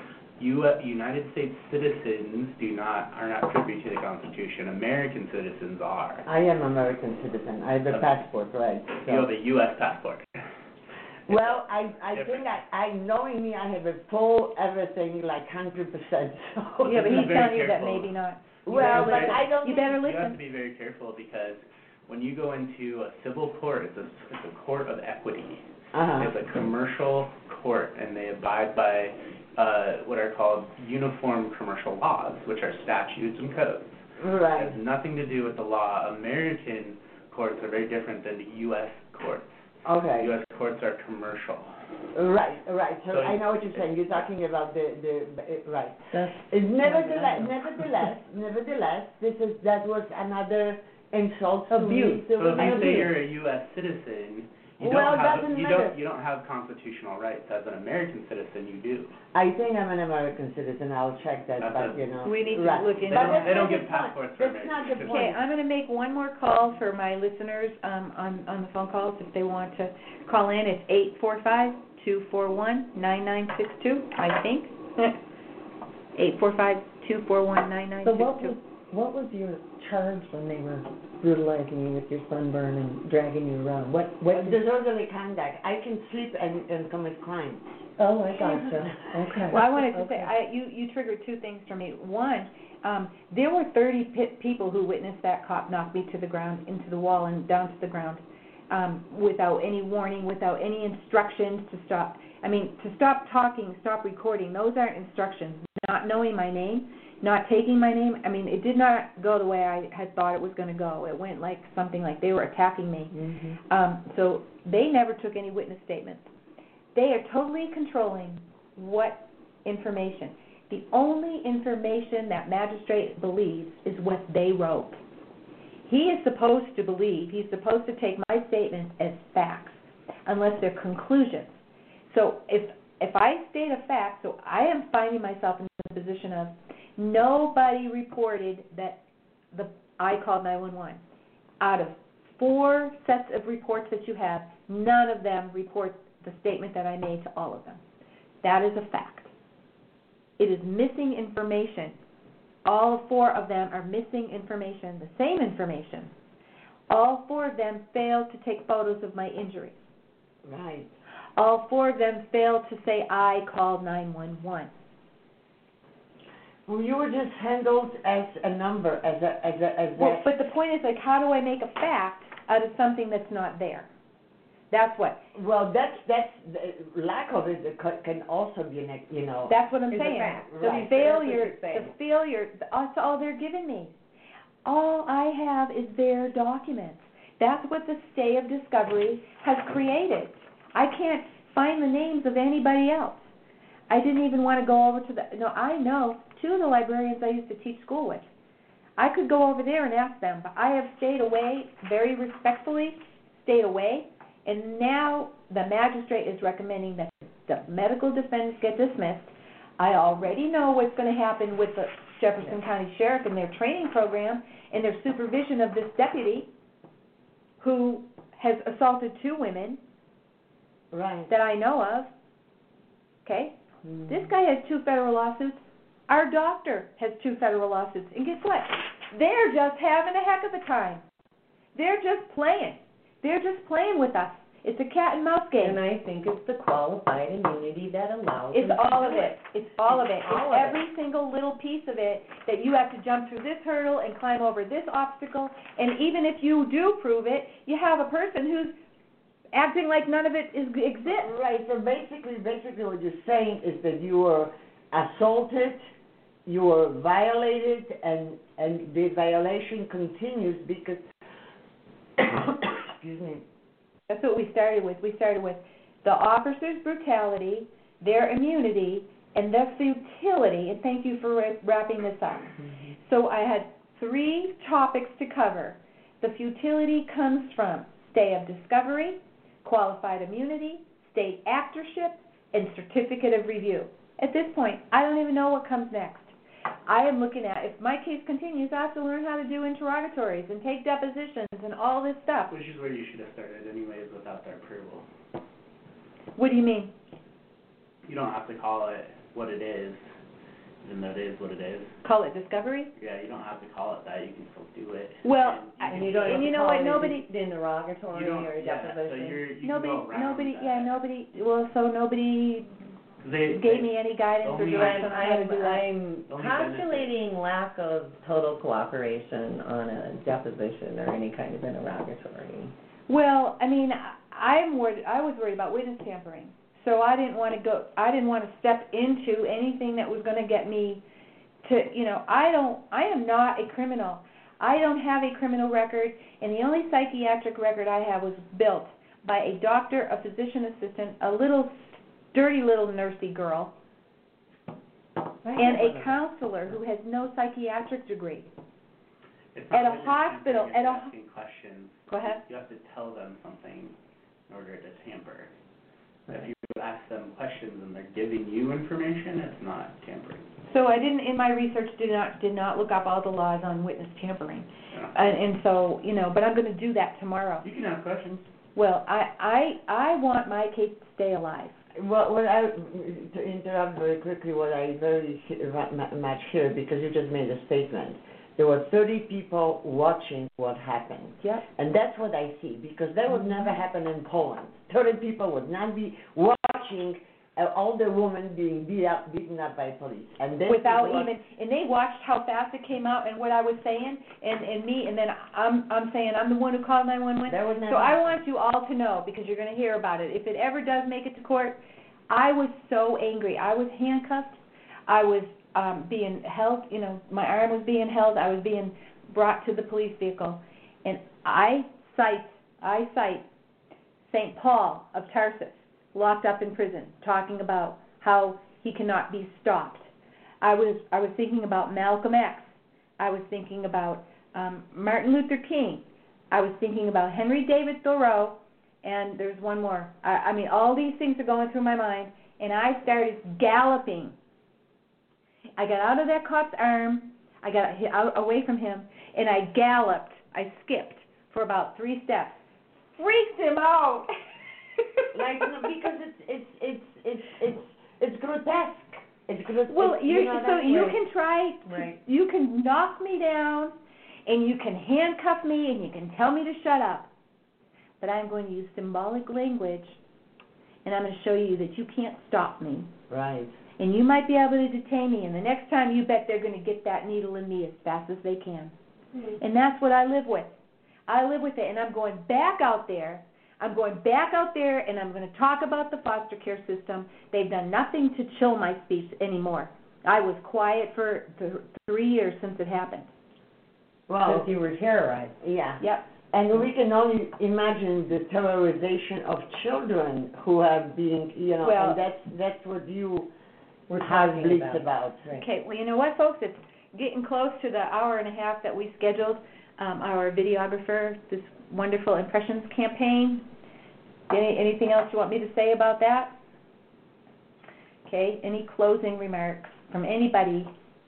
United States citizens are not privy to the Constitution. American citizens are. I am American citizen. I have a passport, right? So. You have a U.S. passport. Well, I think knowing me, I have a full everything, like 100%. So. Yeah, but he's Be very telling you that careful. maybe not. Well, but I don't. You better You have to listen. be very careful because when you go into a civil court, it's a court of equity. It's a commercial court, and they abide by what are called uniform commercial laws, which are statutes and codes. Right. It has nothing to do with the law. American courts are very different than U.S. courts. Okay. U.S. courts are commercial. Right. So So I know what you're saying. You're talking about the right. That's Nevertheless, that was another insult to me. So if you say you're a U.S. citizen, you don't have constitutional rights. As an American citizen, you do. I think I'm an American citizen. I'll check that, but We need to right. look into They don't, that. they don't That's give not the passports for point. American That's not the citizens. Okay, I'm going to make one more call for my listeners on the phone calls if they want to call in. It's 845-241-9962, I think. 845-241-9962. So what was your charge when they were brutalizing you with your sunburn and dragging you around? What disorderly conduct. I can sleep and commit crimes. Oh, I gotcha. Okay. Well, I wanted to say, you triggered 2 things for me. One, there were 30 people who witnessed that cop knock me to the ground, into the wall and down to the ground, without any warning, without any instructions to stop. I mean, to stop talking, stop recording, those aren't instructions. Not knowing my name, not taking my name, I mean, it did not go the way I had thought it was going to go. It went like something like they were attacking me. Mm-hmm. So they never took any witness statements. They are totally controlling what information. The only information that magistrate believes is what they wrote. He is supposed to believe, he's supposed to take my statements as facts, unless they're conclusions. So if I state a fact, so I am finding myself in the position of nobody reported that I called 911. Out of 4 sets of reports that you have, none of them report the statement that I made to all of them. That is a fact. It is missing information. All 4 of them are missing information, the same information. All 4 of them failed to take photos of my injuries. Right. All 4 of them failed to say I called 911. Well, you were just handled as a number, as Well, but the point is, like, how do I make a fact out of something that's not there. That's what. Well, that's the lack of it can also be, That's what I'm Is a saying. fact, The right. failure, That's what you're the failure, that's all they're giving me. All I have is their documents. That's what the stay of discovery has created. I can't find the names of anybody else. I didn't even want to go over to I know 2 of the librarians I used to teach school with. I could go over there and ask them, but I have stayed away, very respectfully, stayed away, and now the magistrate is recommending that the medical defendants get dismissed. I already know what's going to happen with the Jefferson County Sheriff and their training program and their supervision of this deputy who has assaulted 2 women that I know of. Okay? This guy has 2 federal lawsuits. Our doctor has 2 federal lawsuits. And guess what? They're just having a heck of a time. They're just playing. They're just playing with us. It's a cat and mouse game. And I think it's the qualified immunity that allows It's them to all do of it. It's all of it. all It's of every single little piece of it that you have to jump through this hurdle and climb over this obstacle. And even if you do prove it, you have a person who's acting like none of it exists. Right, so basically what you're saying is that you were assaulted, you were violated, and the violation continues because, excuse me. That's what we started with. We started with the officer's brutality, their immunity, and the futility. And thank you for wrapping this up. Mm-hmm. So I had 3 topics to cover. The futility comes from stay of discovery, qualified immunity, state actorship, and certificate of review. At this point, I don't even know what comes next. I am looking at, if my case continues, I have to learn how to do interrogatories and take depositions and all this stuff. Which is where you should have started anyways without their approval. What do you mean? You don't have to call it what it is, even though it is what it is. Call it discovery? Yeah, you don't have to call it that, you can still do it. Well, And you don't have and you to know call what, it nobody, the interrogatory or a deposition. You can go around nobody They gave me any guidance or only- direction on how to do that. I'm Only postulating lack of total cooperation on a deposition or any kind of interrogatory. Well, I mean, I was worried about witness tampering. So I didn't want to step into anything that was going to get me to, I am not a criminal. I don't have a criminal record, and the only psychiatric record I have was built by a doctor, a physician assistant, a little dirty little nursey girl, and a counselor who has no psychiatric degree. It's At not a witness hospital, tampering, at it's a- asking questions. Go ahead. You have to tell them something in order to tamper. If you ask them questions and they're giving you information, it's not tampering. So I didn't, in my research, did not look up all the laws on witness tampering, Yeah. and so but I'm going to do that tomorrow. You can ask questions. Well, I want my case to stay alive. Well, to interrupt very quickly, what I very much hear, because you just made a statement, there were 30 people watching what happened. Yep. And that's what I see, because that would never happen in Poland. 30 people would not be watching all the women being beaten up by police. And then And they watched how fast it came out and what I was saying, and me, and then I'm saying I'm the one who called 911. That would never So I happen. want you all to know, because you're going to hear about it. If it ever does make it to court, I was so angry. I was handcuffed. I was being held, my arm was being held. I was being brought to the police vehicle. And I cite St. Paul of Tarsus, locked up in prison, talking about how he cannot be stopped. I was thinking about Malcolm X. I was thinking about Martin Luther King. I was thinking about Henry David Thoreau, and there's one more. I mean, all these things are going through my mind, and I started galloping. I got out of that cop's arm, I got out away from him, and I galloped. I skipped for about 3 steps. Freaked him out. Because it's grotesque. It's grotesque. Well, you can try. Right. You can knock me down, and you can handcuff me, and you can tell me to shut up. But I'm going to use symbolic language, and I'm going to show you that you can't stop me. Right. And you might be able to detain me, and the next time you bet they're going to get that needle in me as fast as they can. Mm-hmm. And that's what I live with. I live with it, and I'm going back out there. I'm going back out there, and I'm going to talk about the foster care system. They've done nothing to chill my speech anymore. I was quiet for 3 years since it happened. Well, Since you were terrorized. yeah. Yep. And we can only imagine the terrorization of children who have been, Well, and that's what you We're have talking bleats about. Right. Okay, well, you know what, folks? It's getting close to the hour and a half that we scheduled. Our videographer, this wonderful Impressions campaign. Anything else you want me to say about that? Okay, any closing remarks from anybody?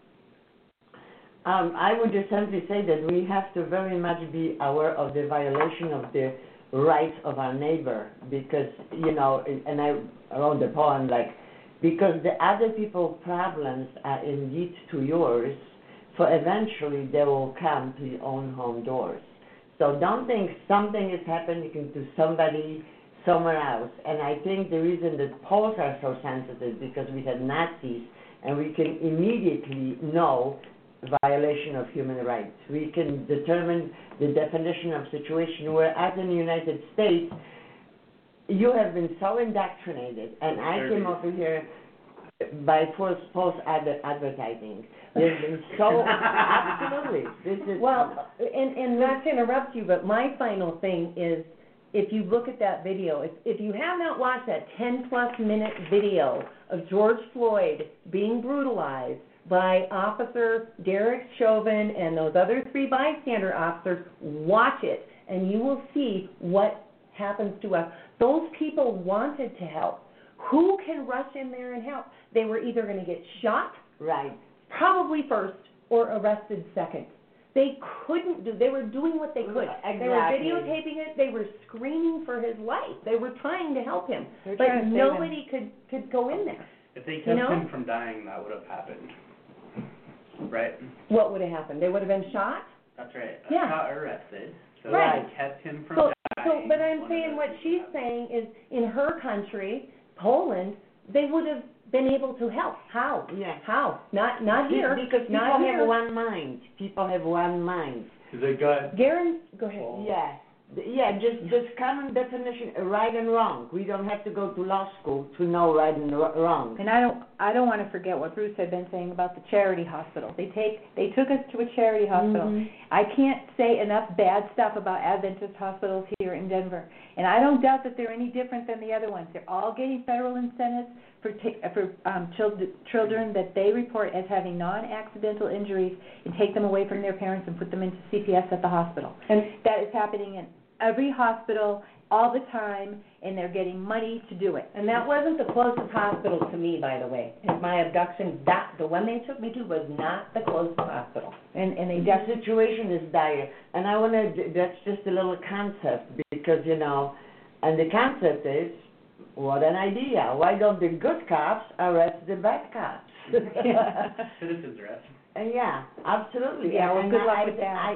I would just simply say that we have to very much be aware of the violation of the rights of our neighbor, because, and I wrote the poem, because the other people's problems are indeed to yours, for eventually they will come to your own home doors. So don't think something is happening to somebody somewhere else. And I think the reason that Poles are so sensitive because we had Nazis, and we can immediately know violation of human rights. We can determine the definition of situation, whereas in the United States, you have been so indoctrinated, and I came over here by false advertising. There's been so, absolutely. This is, Well, and not to interrupt you, but my final thing is, if you look at that video, if you have not watched that 10-plus minute video of George Floyd being brutalized by Officer Derek Chauvin and those other 3 bystander officers, watch it, and you will see what happens to us. Those people wanted to help. Who can rush in there and help? They were either going to get shot, right. probably first, or arrested second. They were doing what they could. Exactly. They were videotaping it. They were screaming for his life. They were trying to help him. They're But trying to save nobody could go in there. If they kept You know? him from dying, that would have happened. Right? What would have happened? They would have been shot? That's right. Yeah. Not arrested. So Right. they kept him from So, dying. but I'm one of saying those what things she's happened. saying is, in her country, Poland, they would have been able to help. How? Yeah. How? Not here. Because people not here. have one mind. People have one mind. They got Garen, go ahead. Yeah. Yeah, just common definition, right and wrong. We don't have to go to law school to know right and wrong. And I don't want to forget what Bruce had been saying about the charity hospital. They took us to a charity hospital. Mhm. I can't say enough bad stuff about Adventist hospitals here in Denver, and I don't doubt that they're any different than the other ones. They're all getting federal incentives for children that they report as having non-accidental injuries, and take them away from their parents and put them into CPS at the hospital. And That is happening in every hospital all the time, and they're getting money to do it. And that wasn't the closest hospital to me, by the way. In my abduction, the one they took me to was not the closest hospital. And they The definitely. situation is dire. And I want to, that's just a little concept, because, and the concept is, what an idea. Why don't the good cops arrest the bad cops? citizens arrest. And yeah, absolutely. Yeah, well, and good luck with that.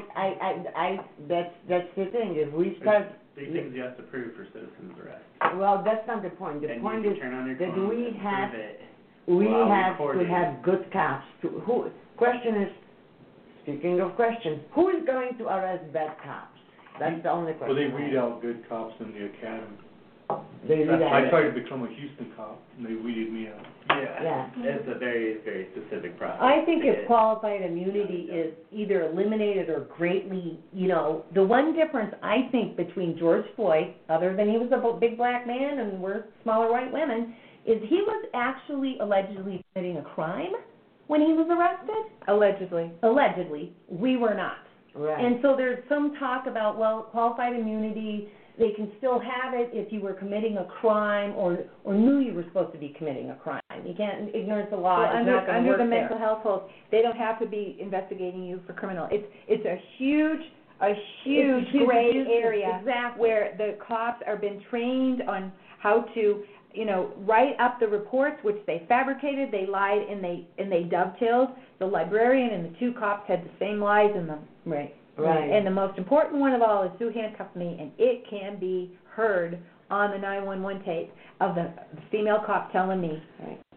That's the thing. If we start, There's 3 things you have to prove for citizens arrest. well, that's not the point. The And point you is can turn on your that phone we and have, prove it. we while have to recording. have good cops. Question is, speaking of questions, who is going to arrest bad cops? That's the only question. Well, they weed out good cops in the academy. They weed I out. tried to become a Houston cop, and they weeded me out. Yeah. It's a very, very specific process. I think to if get- qualified immunity is either eliminated or greatly, the one difference I think between George Floyd, other than he was a big black man and we're smaller white women, is he was actually allegedly committing a crime when he was arrested. Allegedly. Allegedly, we were not. Right. And so there's some talk about, well, qualified immunity, they can still have it if you were committing a crime or knew you were supposed to be committing a crime. You can't, ignorance of law Well, is under not going to work the there. mental health code, they don't have to be investigating you for criminal. It's a huge It's a gray huge- area exactly. where the cops are been trained on how to, write up the reports, which they fabricated, they lied, and they dovetailed. The librarian and the 2 cops had the same lies in them. Right. Right. And the most important one of all is who handcuffed me, and it can be heard on the 911 tape of the female cop telling me,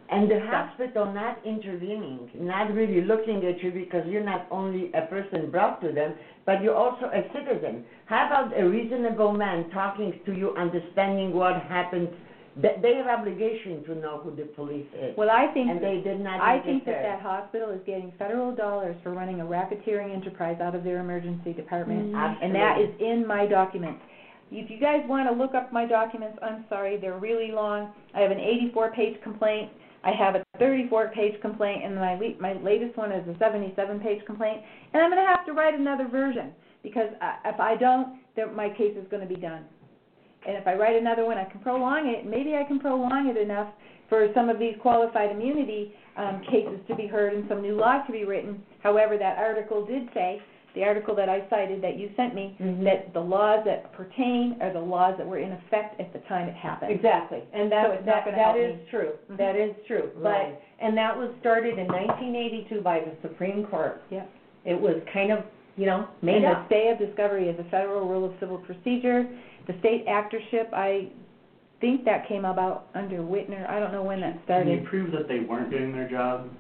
And the stuff. hospital not intervening, not really looking at you because you're not only a person brought to them, but you're also a citizen. How about a reasonable man talking to you, understanding what happened? They have obligation to know who the police is. Well, I think And they did not I think that interfere. that hospital is getting federal dollars for running a racketeering enterprise out of their emergency department, and that is in my documents. If you guys want to look up my documents, I'm sorry, they're really long. I have an 84-page complaint. I have a 34-page complaint, and my latest one is a 77-page complaint. And I'm going to have to write another version because if I don't, my case is going to be done. And if I write another one, I can prolong it. Maybe I can prolong it enough for some of these qualified immunity cases to be heard and some new law to be written. However, that article did say, the article that I cited that you sent me, that the laws that pertain are the laws that were in effect at the time it happened. Exactly, and So it's not gonna help that is me. true. Mhm. That is true. Right. And that was started in 1982 by the Supreme Court. Yeah. It was kind of, And made the up. stay of discovery is a federal rule of civil procedure. The state actorship, I think that came about under Whitner. I don't know when that Can you started. prove that they weren't doing their job?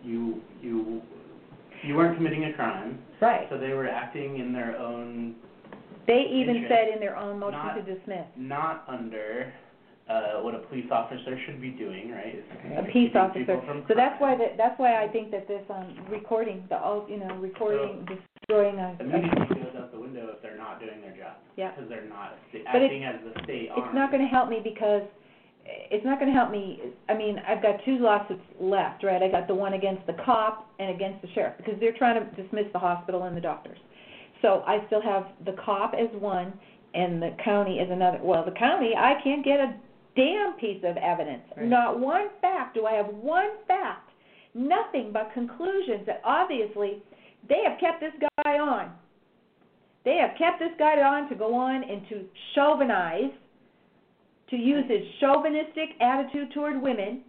You weren't committing a crime, Right. so they were acting in their own, They even Interest. said in their own motion Not- to dismiss. not under what a police officer should be doing, right? is A peace keeping officer. people from So that's why crime. that's why I think that this recording, recording, destroying Immunity goes out the window if they're not doing their job. Yeah. Because they're not But acting as the state arm. it's not going to help me because it's not going to help me. I mean, I've got two lawsuits left, right? I got the one against the cop and against the sheriff because they're trying to dismiss the hospital and the doctors. So I still have the cop as one and the county as another. Well, the county, I can't get a damn piece of evidence. Right. Not one fact. Do I have one fact? Nothing but conclusions that obviously they have kept this guy on. They have kept this guy on to go on and to chauvinize, to use his chauvinistic attitude toward women,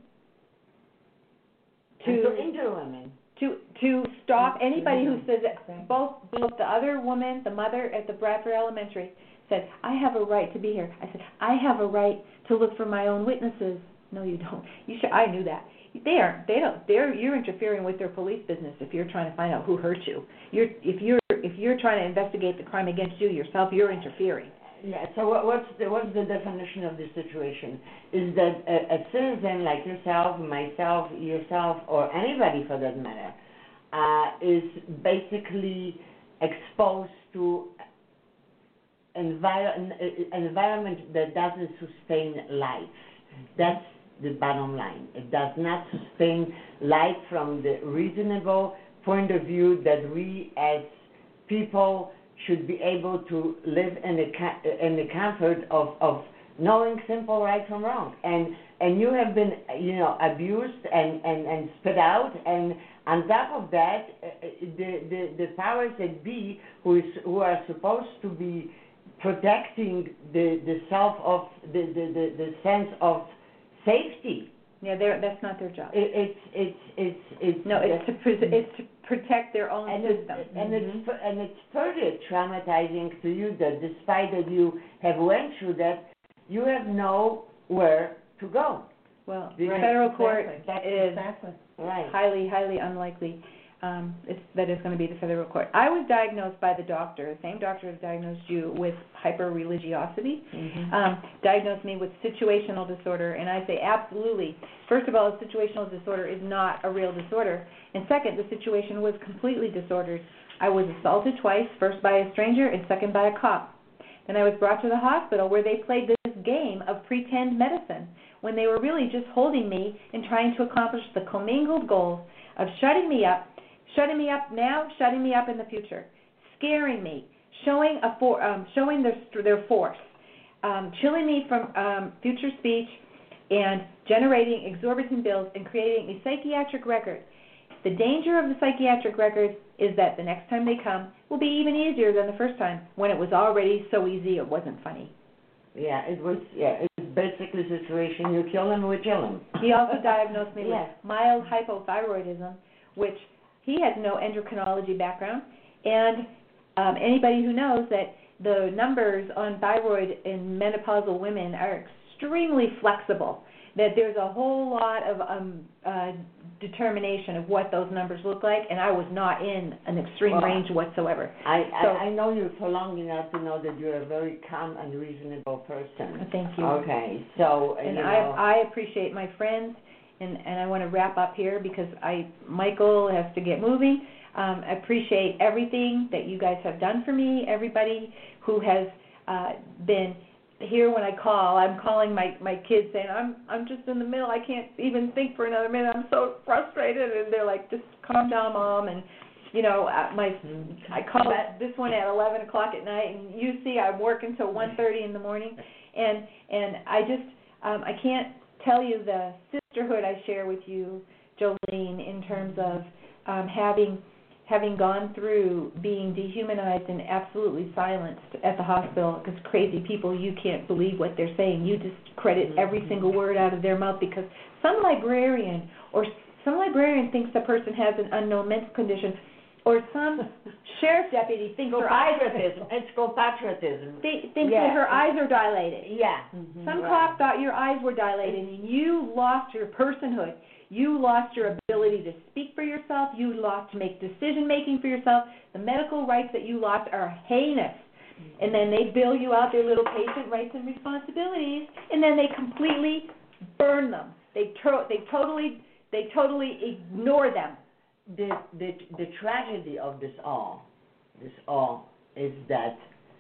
And to to injure women. to stop anybody who says that. Exactly. Both the other woman, the mother at the Bradford Elementary, said, "I have a right to be here." I said, "I have a right to look for my own witnesses." No, you don't. You should. I knew that. You're interfering with their police business if you're trying to find out who hurt you. If you're trying to investigate the crime against you yourself, you're interfering. Yeah, so what's the definition of this situation? Is that a citizen like yourself, myself, yourself, or anybody for that matter, is basically exposed to environment that doesn't sustain life. That's the bottom line. It does not sustain life from the reasonable point of view that we as people should be able to live in the comfort of knowing simple right from wrong. And you have been, abused and spit out, and on top of that, the powers that be who are supposed to be protecting the self of the sense of safety. Yeah, that's not their job. It's No, it's to protect their own system. And it's further traumatizing to you that despite that you have went through that, you have nowhere to go. Well, Right, the federal court Exactly. is Exactly. Right. highly, highly unlikely that it's going to be the federal court. I was diagnosed by the doctor, the same doctor who diagnosed you with hyper-religiosity, diagnosed me with situational disorder, and I say absolutely. First of all, a situational disorder is not a real disorder, and second, the situation was completely disordered. I was assaulted twice, first by a stranger and second by a cop. Then I was brought to the hospital where they played this game of pretend medicine when they were really just holding me and trying to accomplish the commingled goals of shutting me up now, shutting me up in the future, scaring me, showing their force, chilling me from future speech, and generating exorbitant bills and creating a psychiatric record. The danger of the psychiatric record is that the next time they come will be even easier than the first time when it was already so easy it wasn't funny. Yeah, it's basically a situation, you kill him, we kill him. He also diagnosed me Yes. with mild hypothyroidism, which he has no endocrinology background, and anybody who knows that the numbers on thyroid in menopausal women are extremely flexible. that there's a whole lot of determination of what those numbers look like, and I was not in an extreme Well, range whatsoever. I know you for long enough to know that you're a very calm and reasonable person. Thank you. Okay, so, And you know. I appreciate my friends, and I want to wrap up here because Michael has to get moving. I appreciate everything that you guys have done for me, everybody who has been here when I call. I'm calling my kids saying, I'm just in the middle, I can't even think for another minute, I'm so frustrated, and they're like, just calm down, Mom, and you know, I call this one at 11 o'clock at night, and you see I'm working till 1:30 in the morning, and I just, I can't tell you the sisterhood I share with you, Jolene, in terms of having gone through being dehumanized and absolutely silenced at the hospital, because crazy people, you can't believe what they're saying. You just credit every single word out of their mouth because some librarian thinks the person has an unknown mental condition, or some sheriff's deputy thinks her eyes It's called patriotism. thinks that her eyes are dilated. Yeah. Some cop thought your eyes were dilated, and you lost your personhood. You lost your ability to speak for yourself. You lost to make decision-making for yourself. The medical rights that you lost are heinous. And then they bill you out their little patient rights and responsibilities, and then they completely burn them. They totally ignore them. The tragedy of this all is that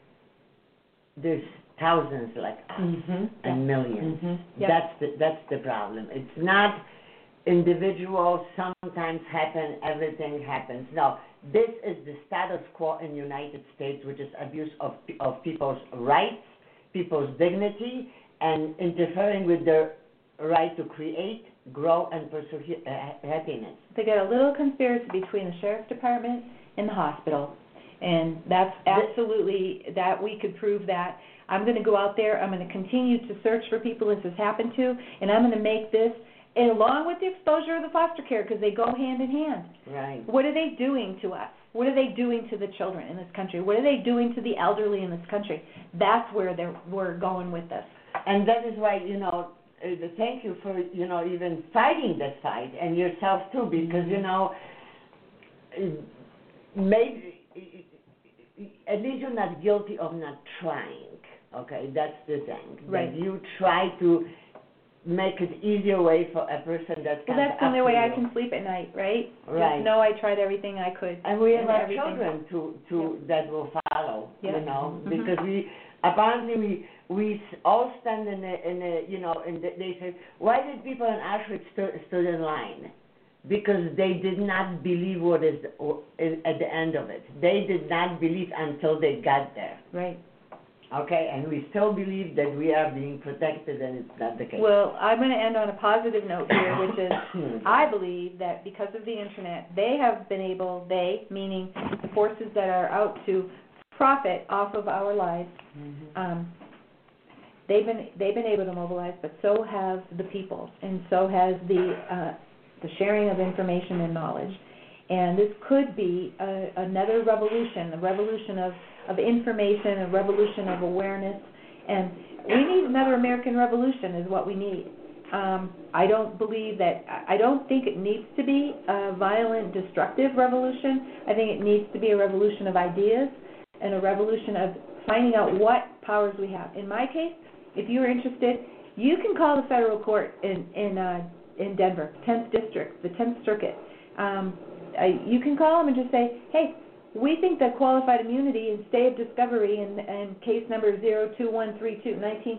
there's thousands like us and millions. That's the problem. It's not individual, sometimes everything happens. No, this is the status quo in the United States, which is abuse of people's rights, people's dignity, and interfering with their right to create, grow, and pursue happiness. They got a little conspiracy between the sheriff's department and the hospital, and that's absolutely, that we could prove that. I'm going to go out there, I'm going to continue to search for people this has happened to, and I'm going to make this, and along with the exposure of the foster care, because they go hand in hand. Right. What are they doing to us? What are they doing to the children in this country? What are they doing to the elderly in this country? That's where we're going with this. And that is why, you know, thank you for, you know, even fighting this fight, and yourself too, because, you know, maybe, at least you're not guilty of not trying, okay? That's the thing. Right. That you try to make it easier way for a person that Well, comes that's the only up way to I you. can sleep at night, right? Right. Just know I tried everything I could. And we have our everything. children to that will follow, Yeah. you know, Mhm. because apparently we all stand in a you know, and they say, why did people in Auschwitz stood in line? Because they did not believe what is at the end of it. They did not believe until they got there. Right. Okay, and we still believe that we are being protected, and it's not the case. Well, I'm going to end on a positive note here, which is I believe that because of the Internet, they have been able, meaning the forces that are out to profit off of our lives, they've been able to mobilize, but so have the people, and so has the sharing of information and knowledge. And this could be another revolution, a revolution of information, a revolution of awareness, and we need another American revolution is what we need. I don't think it needs to be a violent, destructive revolution. I think it needs to be a revolution of ideas and a revolution of finding out what powers we have. In my case, if you're interested, you can call the federal court in Denver, 10th District, the 10th Circuit. You can call them and just say, hey, we think that qualified immunity and stay of discovery and case number 02132,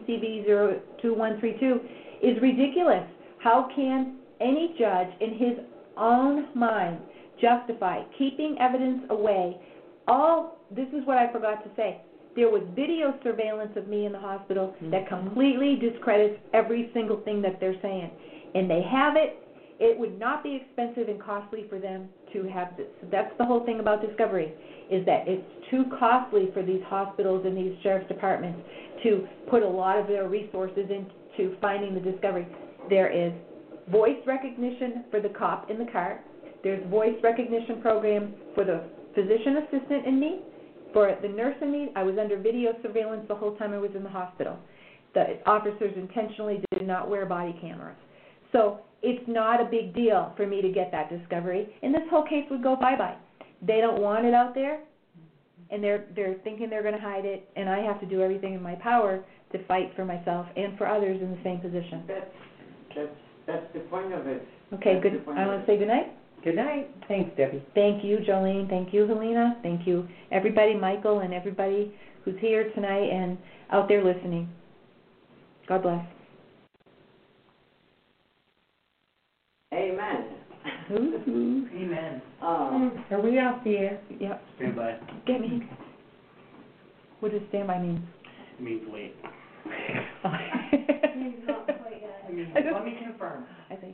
19CB02132 is ridiculous. How can any judge in his own mind justify keeping evidence away? This is what I forgot to say. There was video surveillance of me in the hospital that completely discredits every single thing that they're saying. And they have it. It would not be expensive and costly for them to have this. That's the whole thing about discovery, is that it's too costly for these hospitals and these sheriff's departments to put a lot of their resources into finding the discovery. There is voice recognition for the cop in the car. There's voice recognition program for the physician assistant in me. For the nurse in me, I was under video surveillance the whole time I was in the hospital. The officers intentionally did not wear body cameras. So it's not a big deal for me to get that discovery, and this whole case would go bye-bye. They don't want it out there, and they're thinking they're going to hide it, and I have to do everything in my power to fight for myself and for others in the same position. That's the point of it. Okay, That's good. the point I of want it. to say good night. Good night. Thanks, Debbie. Thank you, Jolene. Thank you, Helena. Thank you, everybody, Michael, and everybody who's here tonight and out there listening. God bless. Amen. Ooh. Amen. Are we off the air? Yep. Stand by. Get me. What does standby mean? It means wait. Let me confirm. I think.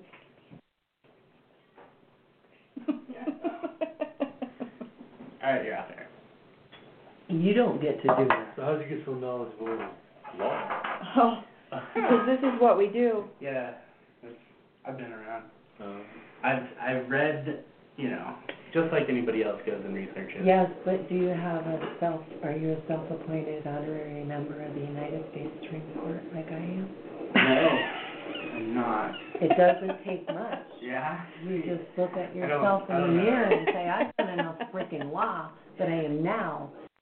All right, you're out there. You don't get to do that. So how'd you get so knowledgeable in law? Oh, because this is what we do. Yeah, I've been around. Um, I've read, just like anybody else goes and researches. Yes, but do you have are you a self-appointed honorary member of the United States Supreme Court like I am? No, I'm not. It doesn't take much. Yeah? You just look at I yourself in don't the know. mirror and say, I've done enough freaking law that I am now